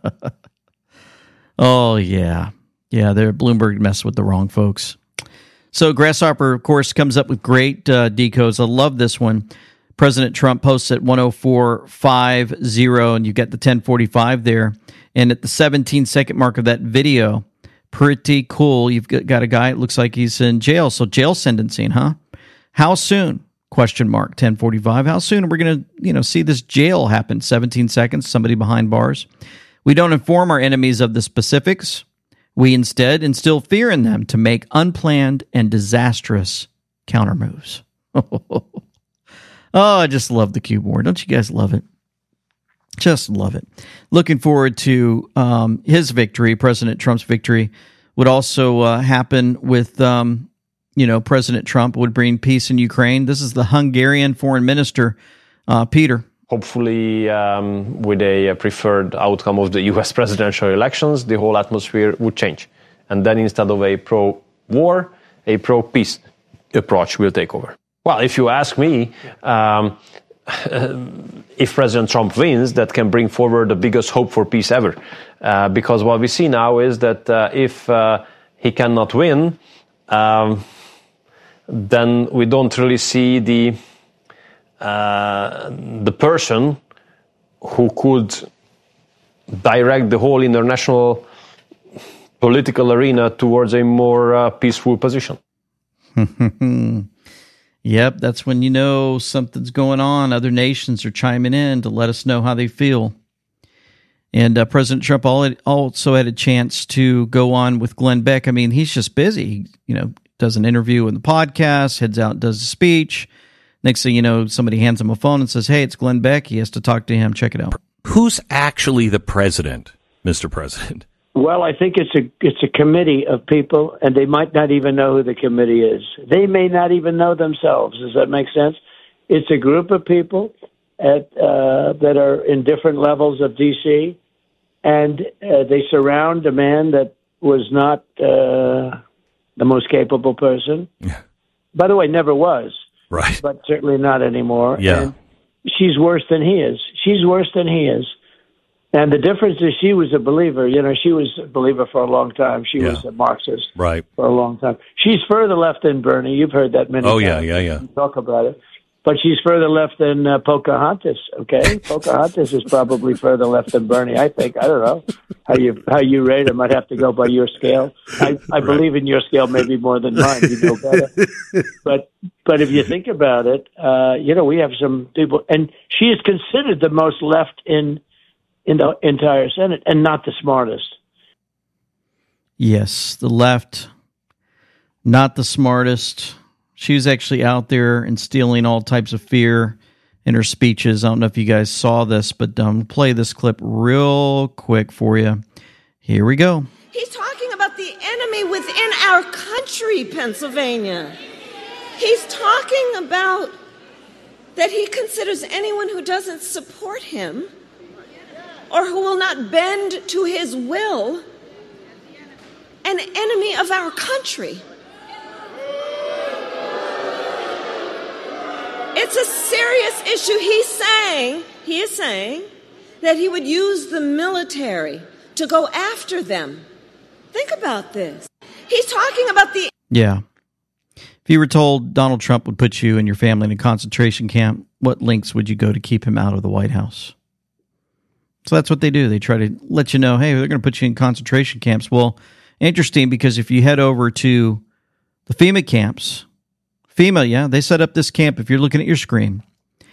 Oh, yeah. Yeah, they're Bloomberg messed with the wrong folks. So Grasshopper, of course, comes up with great uh, decodes. I love this one. President Trump posts at one oh four fifty, and you get the ten forty-five there. And at the seventeen second mark of that video, pretty cool. You've got a guy, it looks like he's in jail. So jail sentencing, huh? How soon? Question mark, ten forty-five. How soon are we going to, you know, see this jail happen? seventeen seconds, somebody behind bars. We don't inform our enemies of the specifics. We instead instill fear in them to make unplanned and disastrous counter moves. Oh, I just love the cube war. Don't you guys love it? Just love it. Looking forward to um, his victory, President Trump's victory, would also uh, happen with, um, you know, President Trump would bring peace in Ukraine. This is the Hungarian foreign minister, uh, Peter. Hopefully, um, with a preferred outcome of the U S presidential elections, the whole atmosphere would change. And then instead of a pro-war, a pro-peace approach will take over. Well, if you ask me, um, if President Trump wins, that can bring forward the biggest hope for peace ever. Uh, because what we see now is that uh, if uh, he cannot win, um, then we don't really see the uh, the person who could direct the whole international political arena towards a more uh, peaceful position. Yep, that's when you know something's going on. Other nations are chiming in to let us know how they feel. And uh, President Trump also had a chance to go on with Glenn Beck. I mean, he's just busy. He, you know, does an interview in the podcast, heads out and does a speech. Next thing you know, somebody hands him a phone and says, hey, it's Glenn Beck. He has to talk to him. Check it out. Who's actually the president, Mister President? Well, I think it's a it's a committee of people, and they might not even know who the committee is. They may not even know themselves. Does that make sense? It's a group of people at uh, that are in different levels of D C, and uh, they surround a man that was not uh, the most capable person. Yeah. By the way, never was. Right. But certainly not anymore. Yeah. And she's worse than he is. She's worse than he is. And the difference is she was a believer. You know, she was a believer for a long time. She Yeah. was a Marxist Right. for a long time. She's further left than Bernie. You've heard that many Oh, times. yeah, yeah, yeah. We talk about it. But she's further left than uh, Pocahontas, okay? Pocahontas is probably further left than Bernie, I think. I don't know how you how you rate him. I'd have to go by your scale. I, I Right. believe in your scale maybe more than mine. You know better. But but if you think about it, uh, you know, we have some people, and she is considered the most left in in the entire Senate, and not the smartest. Yes, the left, not the smartest. She was actually out there instilling all types of fear in her speeches. I don't know if you guys saw this, but um, we'll play this clip real quick for you. Here we go. He's talking about the enemy within our country, Pennsylvania. He's talking about that he considers anyone who doesn't support him or who will not bend to his will an enemy of our country. It's a serious issue. He's saying, he is saying that he would use the military to go after them. Think about this. He's talking about the... Yeah. If you were told Donald Trump would put you and your family in a concentration camp, what lengths would you go to keep him out of the White House? So that's what they do. They try to let you know, hey, they're going to put you in concentration camps. Well, interesting, because if you head over to the FEMA camps... FEMA, yeah, they set up this camp if you're looking at your screen.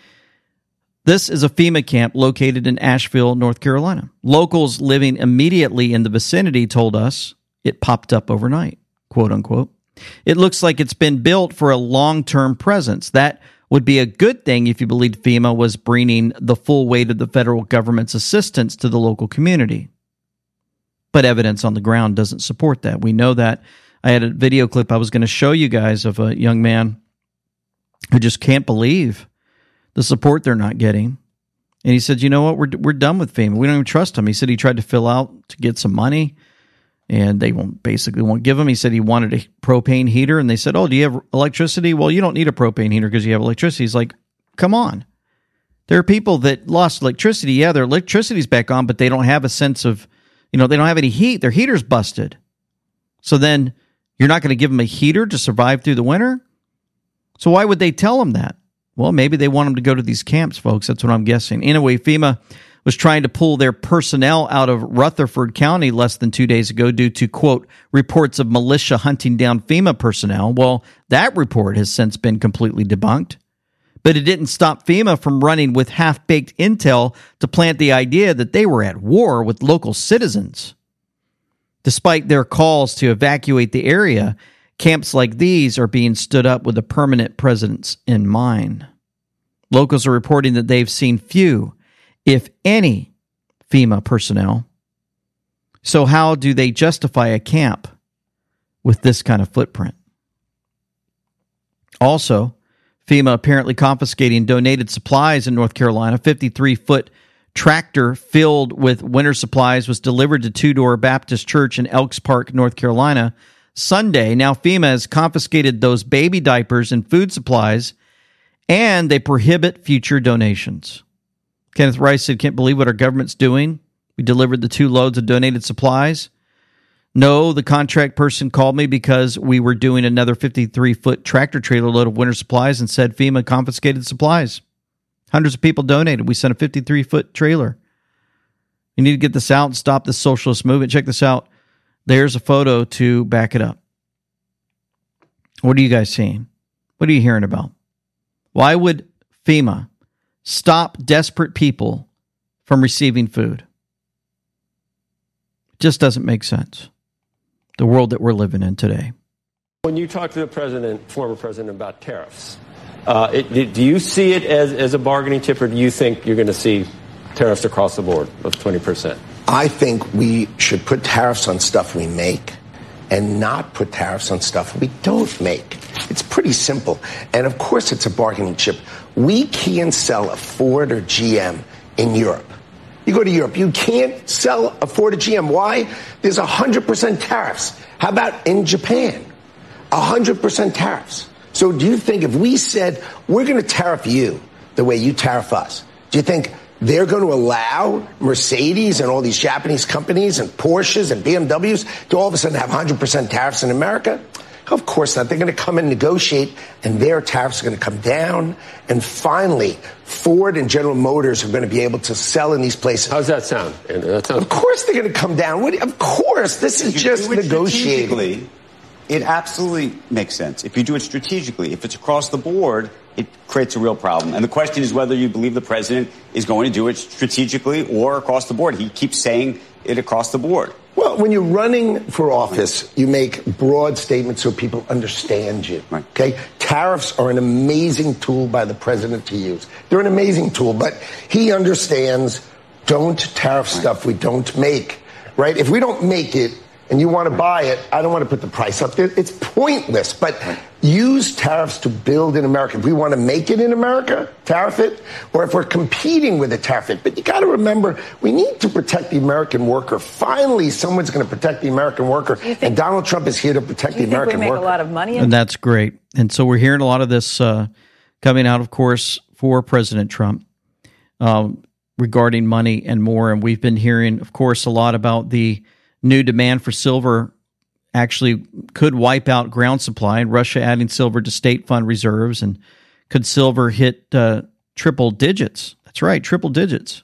This is a FEMA camp located in Asheville, North Carolina. Locals living immediately in the vicinity told us it popped up overnight, quote unquote. It looks like it's been built for a long-term presence. That would be a good thing if you believed FEMA was bringing the full weight of the federal government's assistance to the local community. But evidence on the ground doesn't support that. We know that. I had a video clip I was going to show you guys of a young man who just can't believe the support they're not getting. And he said, you know what, we're we're done with FEMA. We don't even trust him. He said he tried to fill out to get some money, and they won't basically won't give him. He said he wanted a propane heater, and they said, oh, do you have electricity? Well, you don't need a propane heater because you have electricity. He's like, come on. There are people that lost electricity. Yeah, their electricity's back on, but they don't have a sense of, you know, they don't have any heat. Their heater's busted. So then you're not going to give them a heater to survive through the winter? So why would they tell them that? Well, maybe they want them to go to these camps, folks. That's what I'm guessing. Anyway, FEMA was trying to pull their personnel out of Rutherford County less than two days ago due to, quote, reports of militia hunting down FEMA personnel. Well, that report has since been completely debunked. But it didn't stop FEMA from running with half-baked intel to plant the idea that they were at war with local citizens. Despite their calls to evacuate the area, camps like these are being stood up with a permanent presence in mind. Locals are reporting that they've seen few, if any, FEMA personnel. So how do they justify a camp with this kind of footprint? Also, FEMA apparently confiscating donated supplies in North Carolina. fifty-three foot tractor filled with winter supplies was delivered to Two Door Baptist Church in Elks Park, North Carolina, Sunday. Now FEMA has confiscated those baby diapers and food supplies, and they prohibit future donations. Kenneth Rice said, can't believe what our government's doing. We delivered the two loads of donated supplies. No, the contract person called me because we were doing another fifty-three foot tractor trailer load of winter supplies and said FEMA confiscated supplies. Hundreds of people donated. We sent a fifty-three foot trailer. You need to get this out and stop this socialist movement. Check this out. There's a photo to back it up. What are you guys seeing? What are you hearing about? Why would FEMA stop desperate people from receiving food? It just doesn't make sense. The world that we're living in today. When you talk to the president, former president, about tariffs, uh, it, do you see it as, as a bargaining chip, or do you think you're going to see tariffs across the board of twenty percent? I think we should put tariffs on stuff we make and not put tariffs on stuff we don't make. It's pretty simple. And of course it's a bargaining chip. We can't sell a Ford or G M in Europe. You go to Europe, you can't sell a Ford or G M. Why? There's one hundred percent tariffs. How about in Japan? one hundred percent tariffs. So do you think if we said, we're going to tariff you the way you tariff us, do you think they're going to allow Mercedes and all these Japanese companies and Porsches and B M Ws to all of a sudden have one hundred percent tariffs in America? Of course not. They're going to come and negotiate, and their tariffs are going to come down. And finally, Ford and General Motors are going to be able to sell in these places. How's that sound? That sounds- of course they're going to come down. What, of course. This is just negotiating. It absolutely makes sense. If you do it strategically, if it's across the board, it creates a real problem. And the question is whether you believe the president is going to do it strategically or across the board. He keeps saying it across the board. Well, when you're running for office, you make broad statements so people understand you. Okay? Tariffs are an amazing tool by the president to use. They're an amazing tool, but he understands don't tariff stuff we don't make. Right? If we don't make it, and you want to buy it, I don't want to put the price up there. It's pointless. But use tariffs to build in America. If we want to make it in America, tariff it. Or if we're competing with it, tariff it. But you got to remember, we need to protect the American worker. Finally, someone's going to protect the American worker. Think, and Donald Trump is here to protect the American worker. Do you think we make worker. a lot of money? In- and that's great. And so we're hearing a lot of this uh, coming out, of course, for President Trump um, regarding money and more. And we've been hearing, of course, a lot about the new demand for silver actually could wipe out ground supply, and Russia adding silver to state fund reserves. And could silver hit uh, triple digits? That's right, triple digits.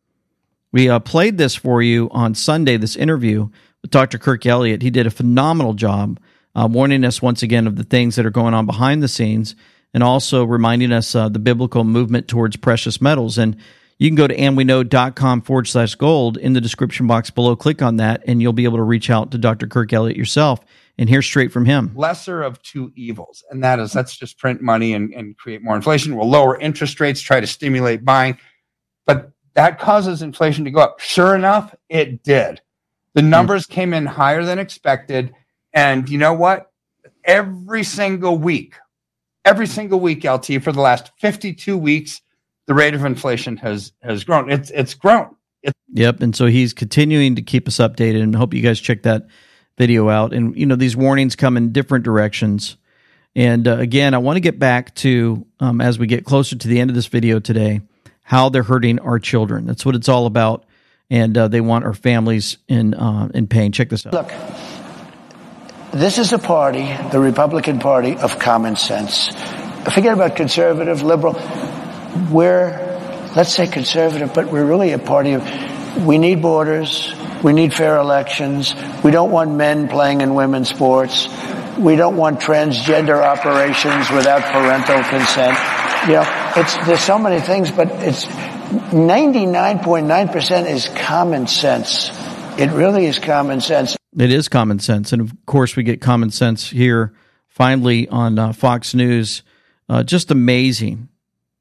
We uh, played this for you on Sunday, this interview with Doctor Kirk Elliott. He did a phenomenal job uh, warning us once again of the things that are going on behind the scenes, and also reminding us uh, the biblical movement towards precious metals. And you can go to amweknow.com forward slash gold in the description box below. Click on that, and you'll be able to reach out to Doctor Kirk Elliott yourself and hear straight from him. Lesser of two evils, and that is let's just print money and, and create more inflation. We'll lower interest rates, try to stimulate buying, but that causes inflation to go up. Sure enough, it did. The numbers mm. came in higher than expected, and you know what? Every single week, every single week, L T, for the last fifty-two weeks, the rate of inflation has has grown. It's it's grown. It's- yep. And so he's continuing to keep us updated, and hope you guys check that video out. And, you know, these warnings come in different directions. And uh, again, I want to get back to, um, as we get closer to the end of this video today, how they're hurting our children. That's what it's all about. And uh, they want our families in, uh, in pain. Check this out. Look, this is a party, the Republican Party, of common sense. Forget about conservative, liberal. We're, let's say conservative, but we're really a party of, we need borders, we need fair elections, we don't want men playing in women's sports, we don't want transgender operations without parental consent. You know, it's, there's so many things, but it's ninety-nine point nine percent is common sense. It really is common sense. It is common sense. And of course, we get common sense here finally on uh, Fox News. Uh, just amazing.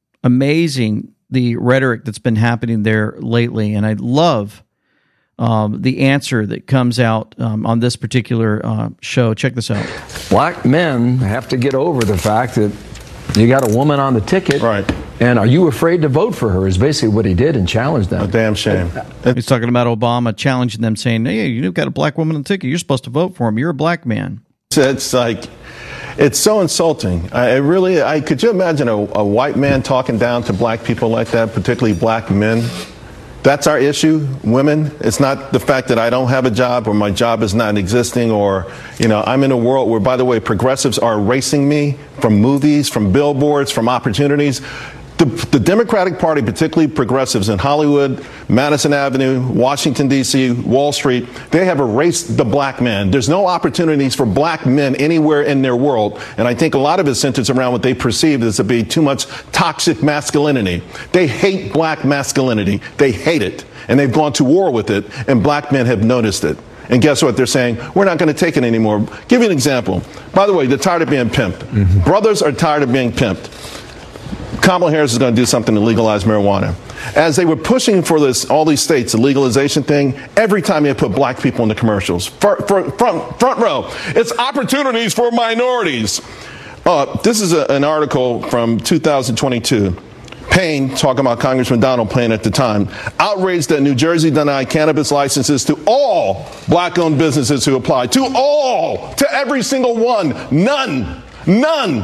Amazing the rhetoric that's been happening there lately, and I love um, the answer that comes out um, on this particular uh, show. Check this out. Black men have to get over the fact that you got a woman on the ticket, right? And are you afraid to vote for her? Is basically what he did, and challenged them. A damn shame. He's talking about Obama challenging them, saying, "Hey, you've got a black woman on the ticket. You're supposed to vote for him. You're a black man." It's like. It's so insulting. I I really, I could you imagine a, a white man talking down to black people like that, particularly black men? That's our issue, women. It's not the fact that I don't have a job or my job is not existing, or, you know, I'm in a world where, by the way, progressives are erasing me from movies, from billboards, from opportunities. The, the Democratic Party, particularly progressives in Hollywood, Madison Avenue, Washington, D C, Wall Street, they have erased the black man. There's no opportunities for black men anywhere in their world. And I think a lot of it centers around what they perceive as to be too much toxic masculinity. They hate black masculinity. They hate it. And they've gone to war with it. And black men have noticed it. And guess what? They're saying, we're not going to take it anymore. Give you an example. By the way, they're tired of being pimped. Mm-hmm. Brothers are tired of being pimped. Kamala Harris is going to do something to legalize marijuana. As they were pushing for this, all these states, the legalization thing, every time they put black people in the commercials, front, front, front row, it's opportunities for minorities. Uh, this is a, an article from two thousand twenty-two. Payne, talking about Congressman Donald Payne at the time, outraged that New Jersey denied cannabis licenses to all black-owned businesses who applied. To all! To every single one! None! None!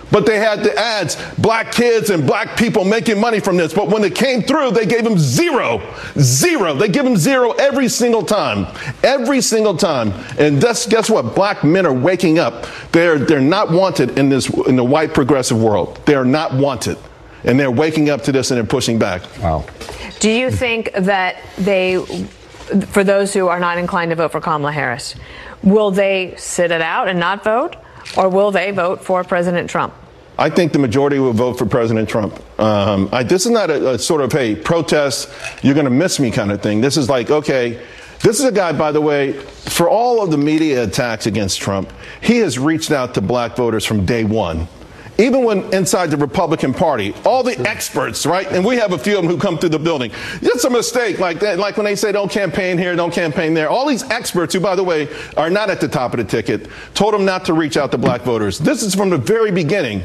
But they had the ads, black kids and black people making money from this. But when it came through, they gave them zero. Zero. They give them zero every single time. Every single time. And that's, guess what? Black men are waking up. They're, they're not wanted in this, in the white progressive world. They're not wanted. And they're waking up to this and they're pushing back. Wow. Do you think that they, for those who are not inclined to vote for Kamala Harris, will they sit it out and not vote? Or will they vote for President Trump? I think the majority will vote for President Trump. Um, I, this is not a, a sort of, hey, protest, you're going to miss me kind of thing. This is like, okay, this is a guy, by the way, for all of the media attacks against Trump, he has reached out to black voters from day one. Even when inside the Republican Party, all the experts, right? And we have a few of them who come through the building. It's a mistake like that. Like when they say don't campaign here, don't campaign there. All these experts who, by the way, are not at the top of the ticket, told them not to reach out to black voters. This is from the very beginning.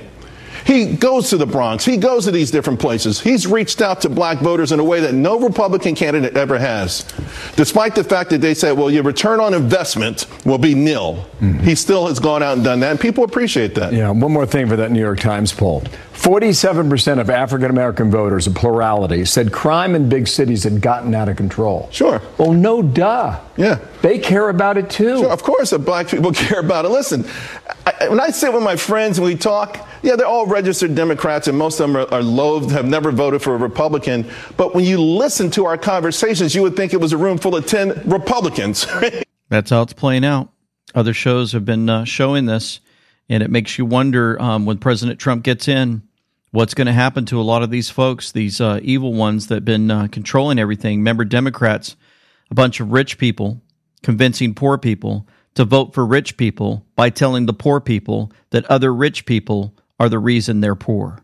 He goes to the Bronx. He goes to these different places. He's reached out to black voters in a way that no Republican candidate ever has. Despite the fact that they said, well, your return on investment will be nil. Mm-hmm. He still has gone out and done that, and people appreciate that. Yeah, one more thing for that New York Times poll. forty-seven percent of African-American voters, a plurality, said crime in big cities had gotten out of control. Sure. Well, no duh. Yeah. They care about it, too. Sure, of course, black people care about it. Listen, I, when I sit with my friends and we talk, yeah, they're all registered Democrats, and most of them are, are loathed, have never voted for a Republican. But when you listen to our conversations, you would think it was a room full of ten Republicans. That's how it's playing out. Other shows have been uh, showing this, and it makes you wonder um, when President Trump gets in, what's going to happen to a lot of these folks, these uh, evil ones that have been uh, controlling everything. Remember, Democrats, a bunch of rich people convincing poor people to vote for rich people by telling the poor people that other rich people are the reason they're poor.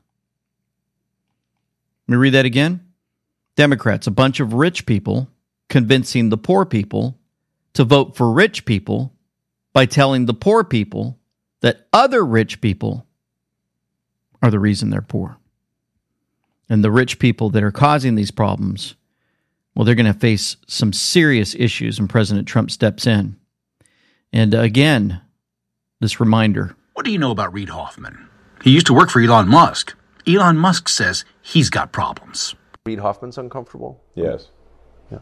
Let me read that again. Democrats, a bunch of rich people convincing the poor people to vote for rich people by telling the poor people that other rich people are the reason they're poor. And the rich people that are causing these problems, well, they're going to face some serious issues when President Trump steps in. And again, this reminder. What do you know about Reid Hoffman? He used to work for Elon Musk. Elon Musk says he's got problems. Reid Hoffman's uncomfortable? Yes. Yeah.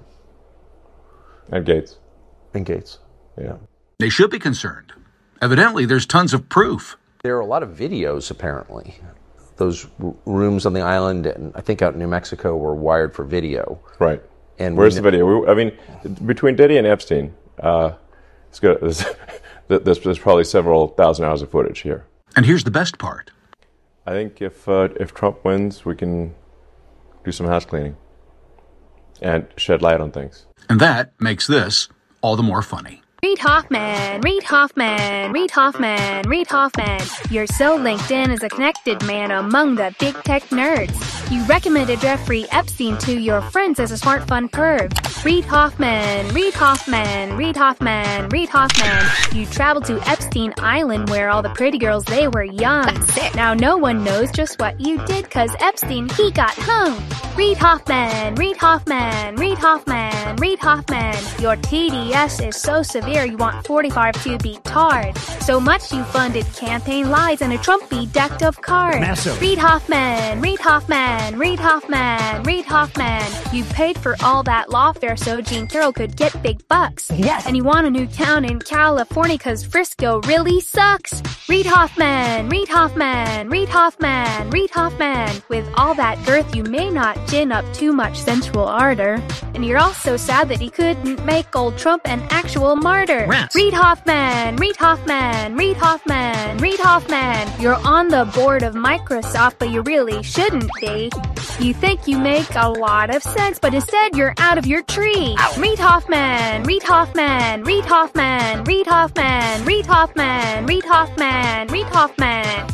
And Gates. And Gates. Yeah. They should be concerned. Evidently, there's tons of proof. There are a lot of videos, apparently. Those r- rooms on the island, and I think out in New Mexico, were wired for video. Right. And where's we, the video? We, I mean, between Diddy and Epstein, uh, it's good. There's, there's, there's probably several thousand hours of footage here. And here's the best part. I think if uh, if Trump wins, we can do some house cleaning and shed light on things. And that makes this all the more funny. Reid Hoffman, Reid Hoffman, Reid Hoffman, Reid Hoffman. You're so LinkedIn as a connected man among the big tech nerds. You recommended Jeffrey Epstein to your friends as a smart fun perv. Reid Hoffman, Reid Hoffman, Reid Hoffman, Reid Hoffman. You traveled to Epstein Island where all the pretty girls, they were young. Now no one knows just what you did cause Epstein, he got hung. Reid Hoffman, Reid Hoffman, Reid Hoffman, Reid Hoffman. Your T D S is so severe you want forty-five to be tarred. So much you funded campaign lies and a Trumpy deck of cards. Massive. Reid Hoffman, Reid Hoffman, Reid Hoffman, Reid Hoffman. You paid for all that lawfare so Jean Carroll could get big bucks. Yes. And you want a new town in California cause Frisco really sucks. Reid Hoffman, Reid Hoffman, Reid Hoffman, Reid Hoffman. With all that girth you may not gin up too much sensual ardor. And you're also sad that he couldn't make old Trump an actual martyr. Rats. Reid Hoffman, Reid Hoffman, Reid Hoffman, Reid Hoffman. You're on the board of Microsoft, but you really shouldn't be. You think you make a lot of sense, but instead you're out of your tree. Ow. Reid Hoffman, Reid Hoffman, Reid Hoffman, Reid Hoffman, Reid Hoffman, Reid Hoffman, Reid Hoffman.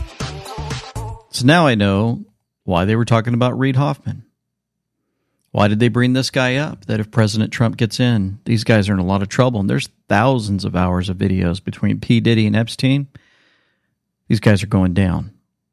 So now I know why they were talking about Reid Hoffman. Why did they bring this guy up? That if President Trump gets in, these guys are in a lot of trouble. And there's thousands of hours of videos between P. Diddy and Epstein. These guys are going down.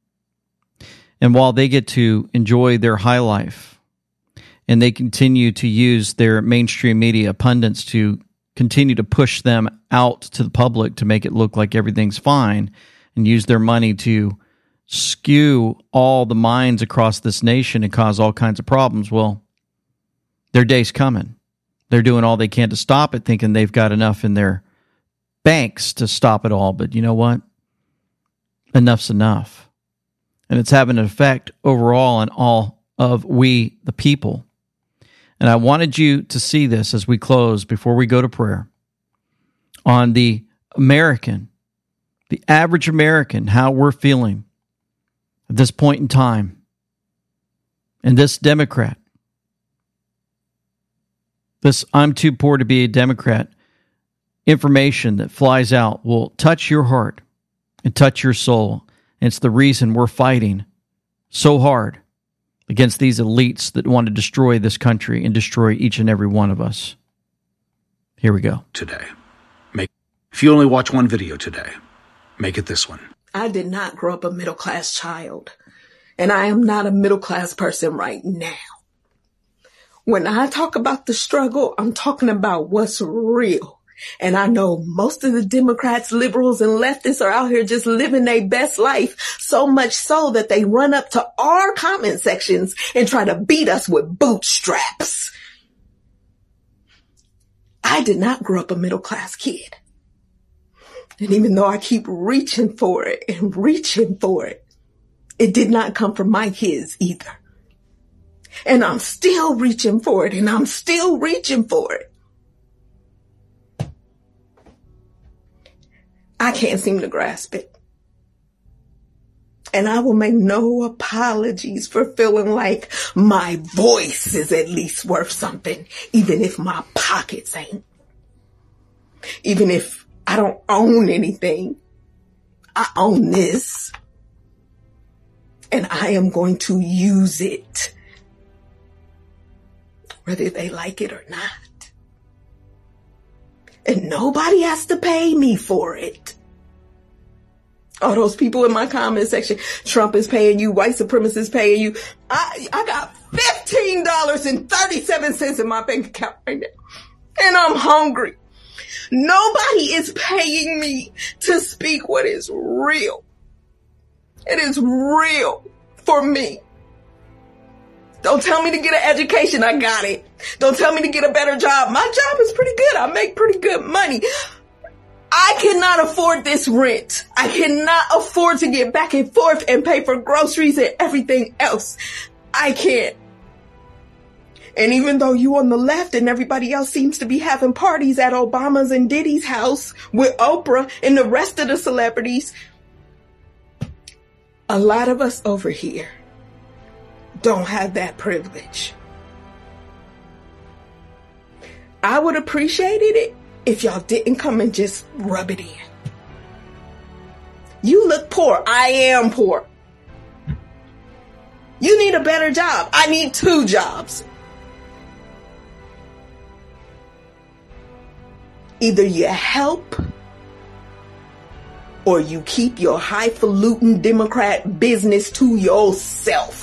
And while they get to enjoy their high life, and they continue to use their mainstream media pundits to continue to push them out to the public to make it look like everything's fine, and use their money to skew all the minds across this nation and cause all kinds of problems. Well, their day's coming. They're doing all they can to stop it, thinking they've got enough in their banks to stop it all. But you know what? Enough's enough. And it's having an effect overall on all of we, the people. And I wanted you to see this as we close, before we go to prayer, on the American, the average American, how we're feeling at this point in time. And this Democrat, this I'm too poor to be a Democrat information that flies out will touch your heart and touch your soul. And it's the reason we're fighting so hard against these elites that want to destroy this country and destroy each and every one of us. Here we go. Today. Make, if you only watch one video today, make it this one. I did not grow up a middle-class child, and I am not a middle-class person right now. When I talk about the struggle, I'm talking about what's real. And I know most of the Democrats, liberals, and leftists are out here just living their best life, so much so that they run up to our comment sections and try to beat us with bootstraps. I did not grow up a middle-class kid. And even though I keep reaching for it and reaching for it, it did not come from my kids either. And I'm still reaching for it, and I'm still reaching for it. I can't seem to grasp it. And I will make no apologies for feeling like my voice is at least worth something, even if my pockets ain't. Even if I don't own anything, I own this. And I am going to use it, whether they like it or not. And nobody has to pay me for it. All those people in my comment section, Trump is paying you, white supremacists paying you. I, I got fifteen dollars and thirty-seven cents in my bank account right now. And I'm hungry. Nobody is paying me to speak what is real. It is real for me. Don't tell me to get an education. I got it. Don't tell me to get a better job. My job is pretty good. I make pretty good money. I cannot afford this rent. I cannot afford to get back and forth and pay for groceries and everything else. I can't. And even though you on the left and everybody else seems to be having parties at Obama's and Diddy's house with Oprah and the rest of the celebrities, a lot of us over here don't have that privilege. I would appreciate it if y'all didn't come and just rub it in. You look poor. I am poor. You need a better job. I need two jobs. Either you help or you keep your highfalutin Democrat business to yourself.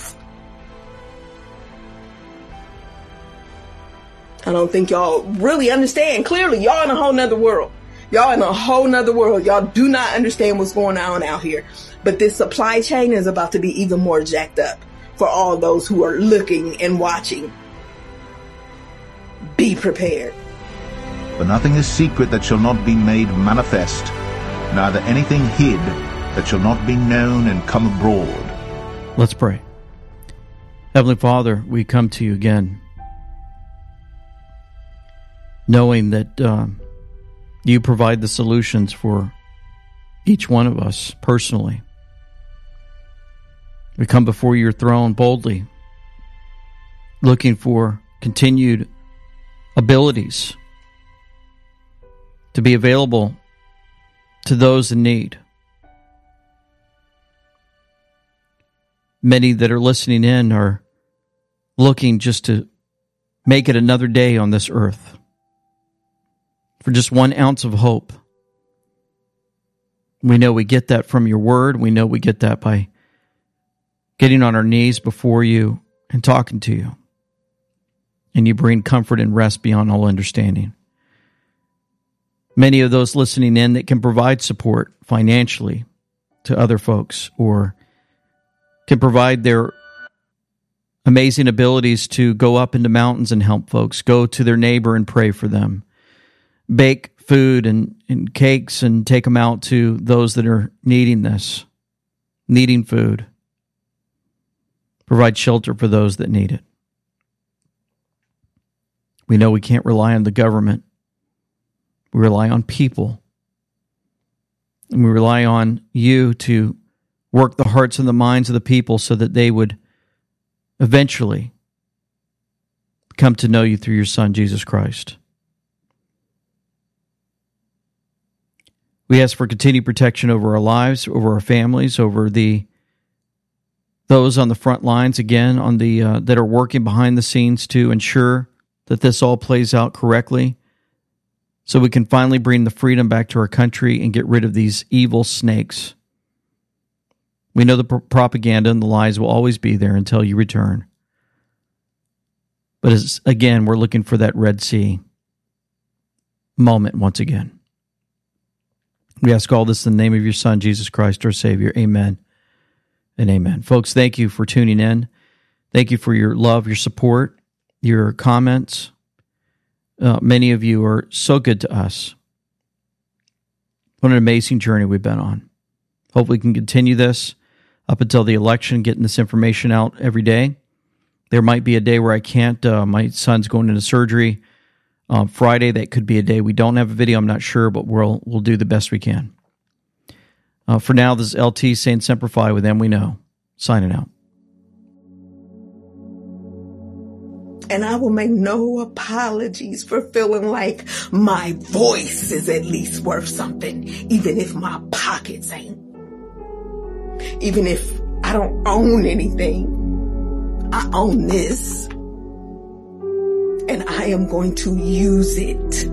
I don't think y'all really understand. Clearly, y'all in a whole nother world. Y'all in a whole nother world. Y'all do not understand what's going on out here. But this supply chain is about to be even more jacked up for all those who are looking and watching. Be prepared. For nothing is secret that shall not be made manifest, neither anything hid that shall not be known and come abroad. Let's pray. Heavenly Father, we come to you again, knowing that um, you provide the solutions for each one of us personally. We come before your throne boldly, looking for continued abilities to be available to those in need. Many that are listening in are looking just to make it another day on this earth, for just one ounce of hope. We know we get that from your word. We know we get that by getting on our knees before you and talking to you. And you bring comfort and rest beyond all understanding. Many of those listening in that can provide support financially to other folks or can provide their amazing abilities to go up into mountains and help folks, go to their neighbor and pray for them, bake food and, and cakes and take them out to those that are needing this, needing food, provide shelter for those that need it. We know we can't rely on the government. We rely on people. And we rely on you to work the hearts and the minds of the people so that they would eventually come to know you through your Son, Jesus Christ. We ask for continued protection over our lives, over our families, over the those on the front lines, again, on the uh, that are working behind the scenes to ensure that this all plays out correctly, so we can finally bring the freedom back to our country and get rid of these evil snakes. We know the pro- propaganda and the lies will always be there until you return. But as, again, we're looking for that Red Sea moment once again. We ask all this in the name of your Son, Jesus Christ, our Savior. Amen and amen. Folks, thank you for tuning in. Thank you for your love, your support, your comments. Uh, many of you are so good to us. What an amazing journey we've been on. Hopefully we can continue this up until the election, getting this information out every day. There might be a day where I can't. Uh, my son's going into surgery uh, Friday. That could be a day we don't have a video. I'm not sure, but we'll we'll do the best we can. Uh, for now, this is L T saying Semper Fi with them we know. Signing out. And I will make no apologies for feeling like my voice is at least worth something, even if my pockets ain't. Even if I don't own anything, I own this. And I am going to use it,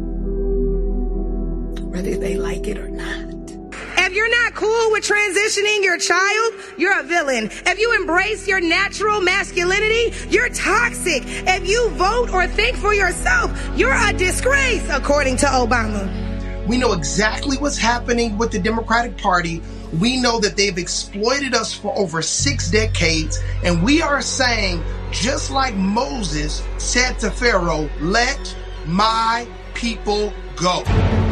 whether they like it or not. If you're not cool with transitioning your child, you're a villain. If you embrace your natural masculinity, you're toxic. If you vote or think for yourself, you're a disgrace, according to Obama. We know exactly what's happening with the Democratic Party. We know that they've exploited us for over six decades, and we are saying, just like Moses said to Pharaoh, let my people go.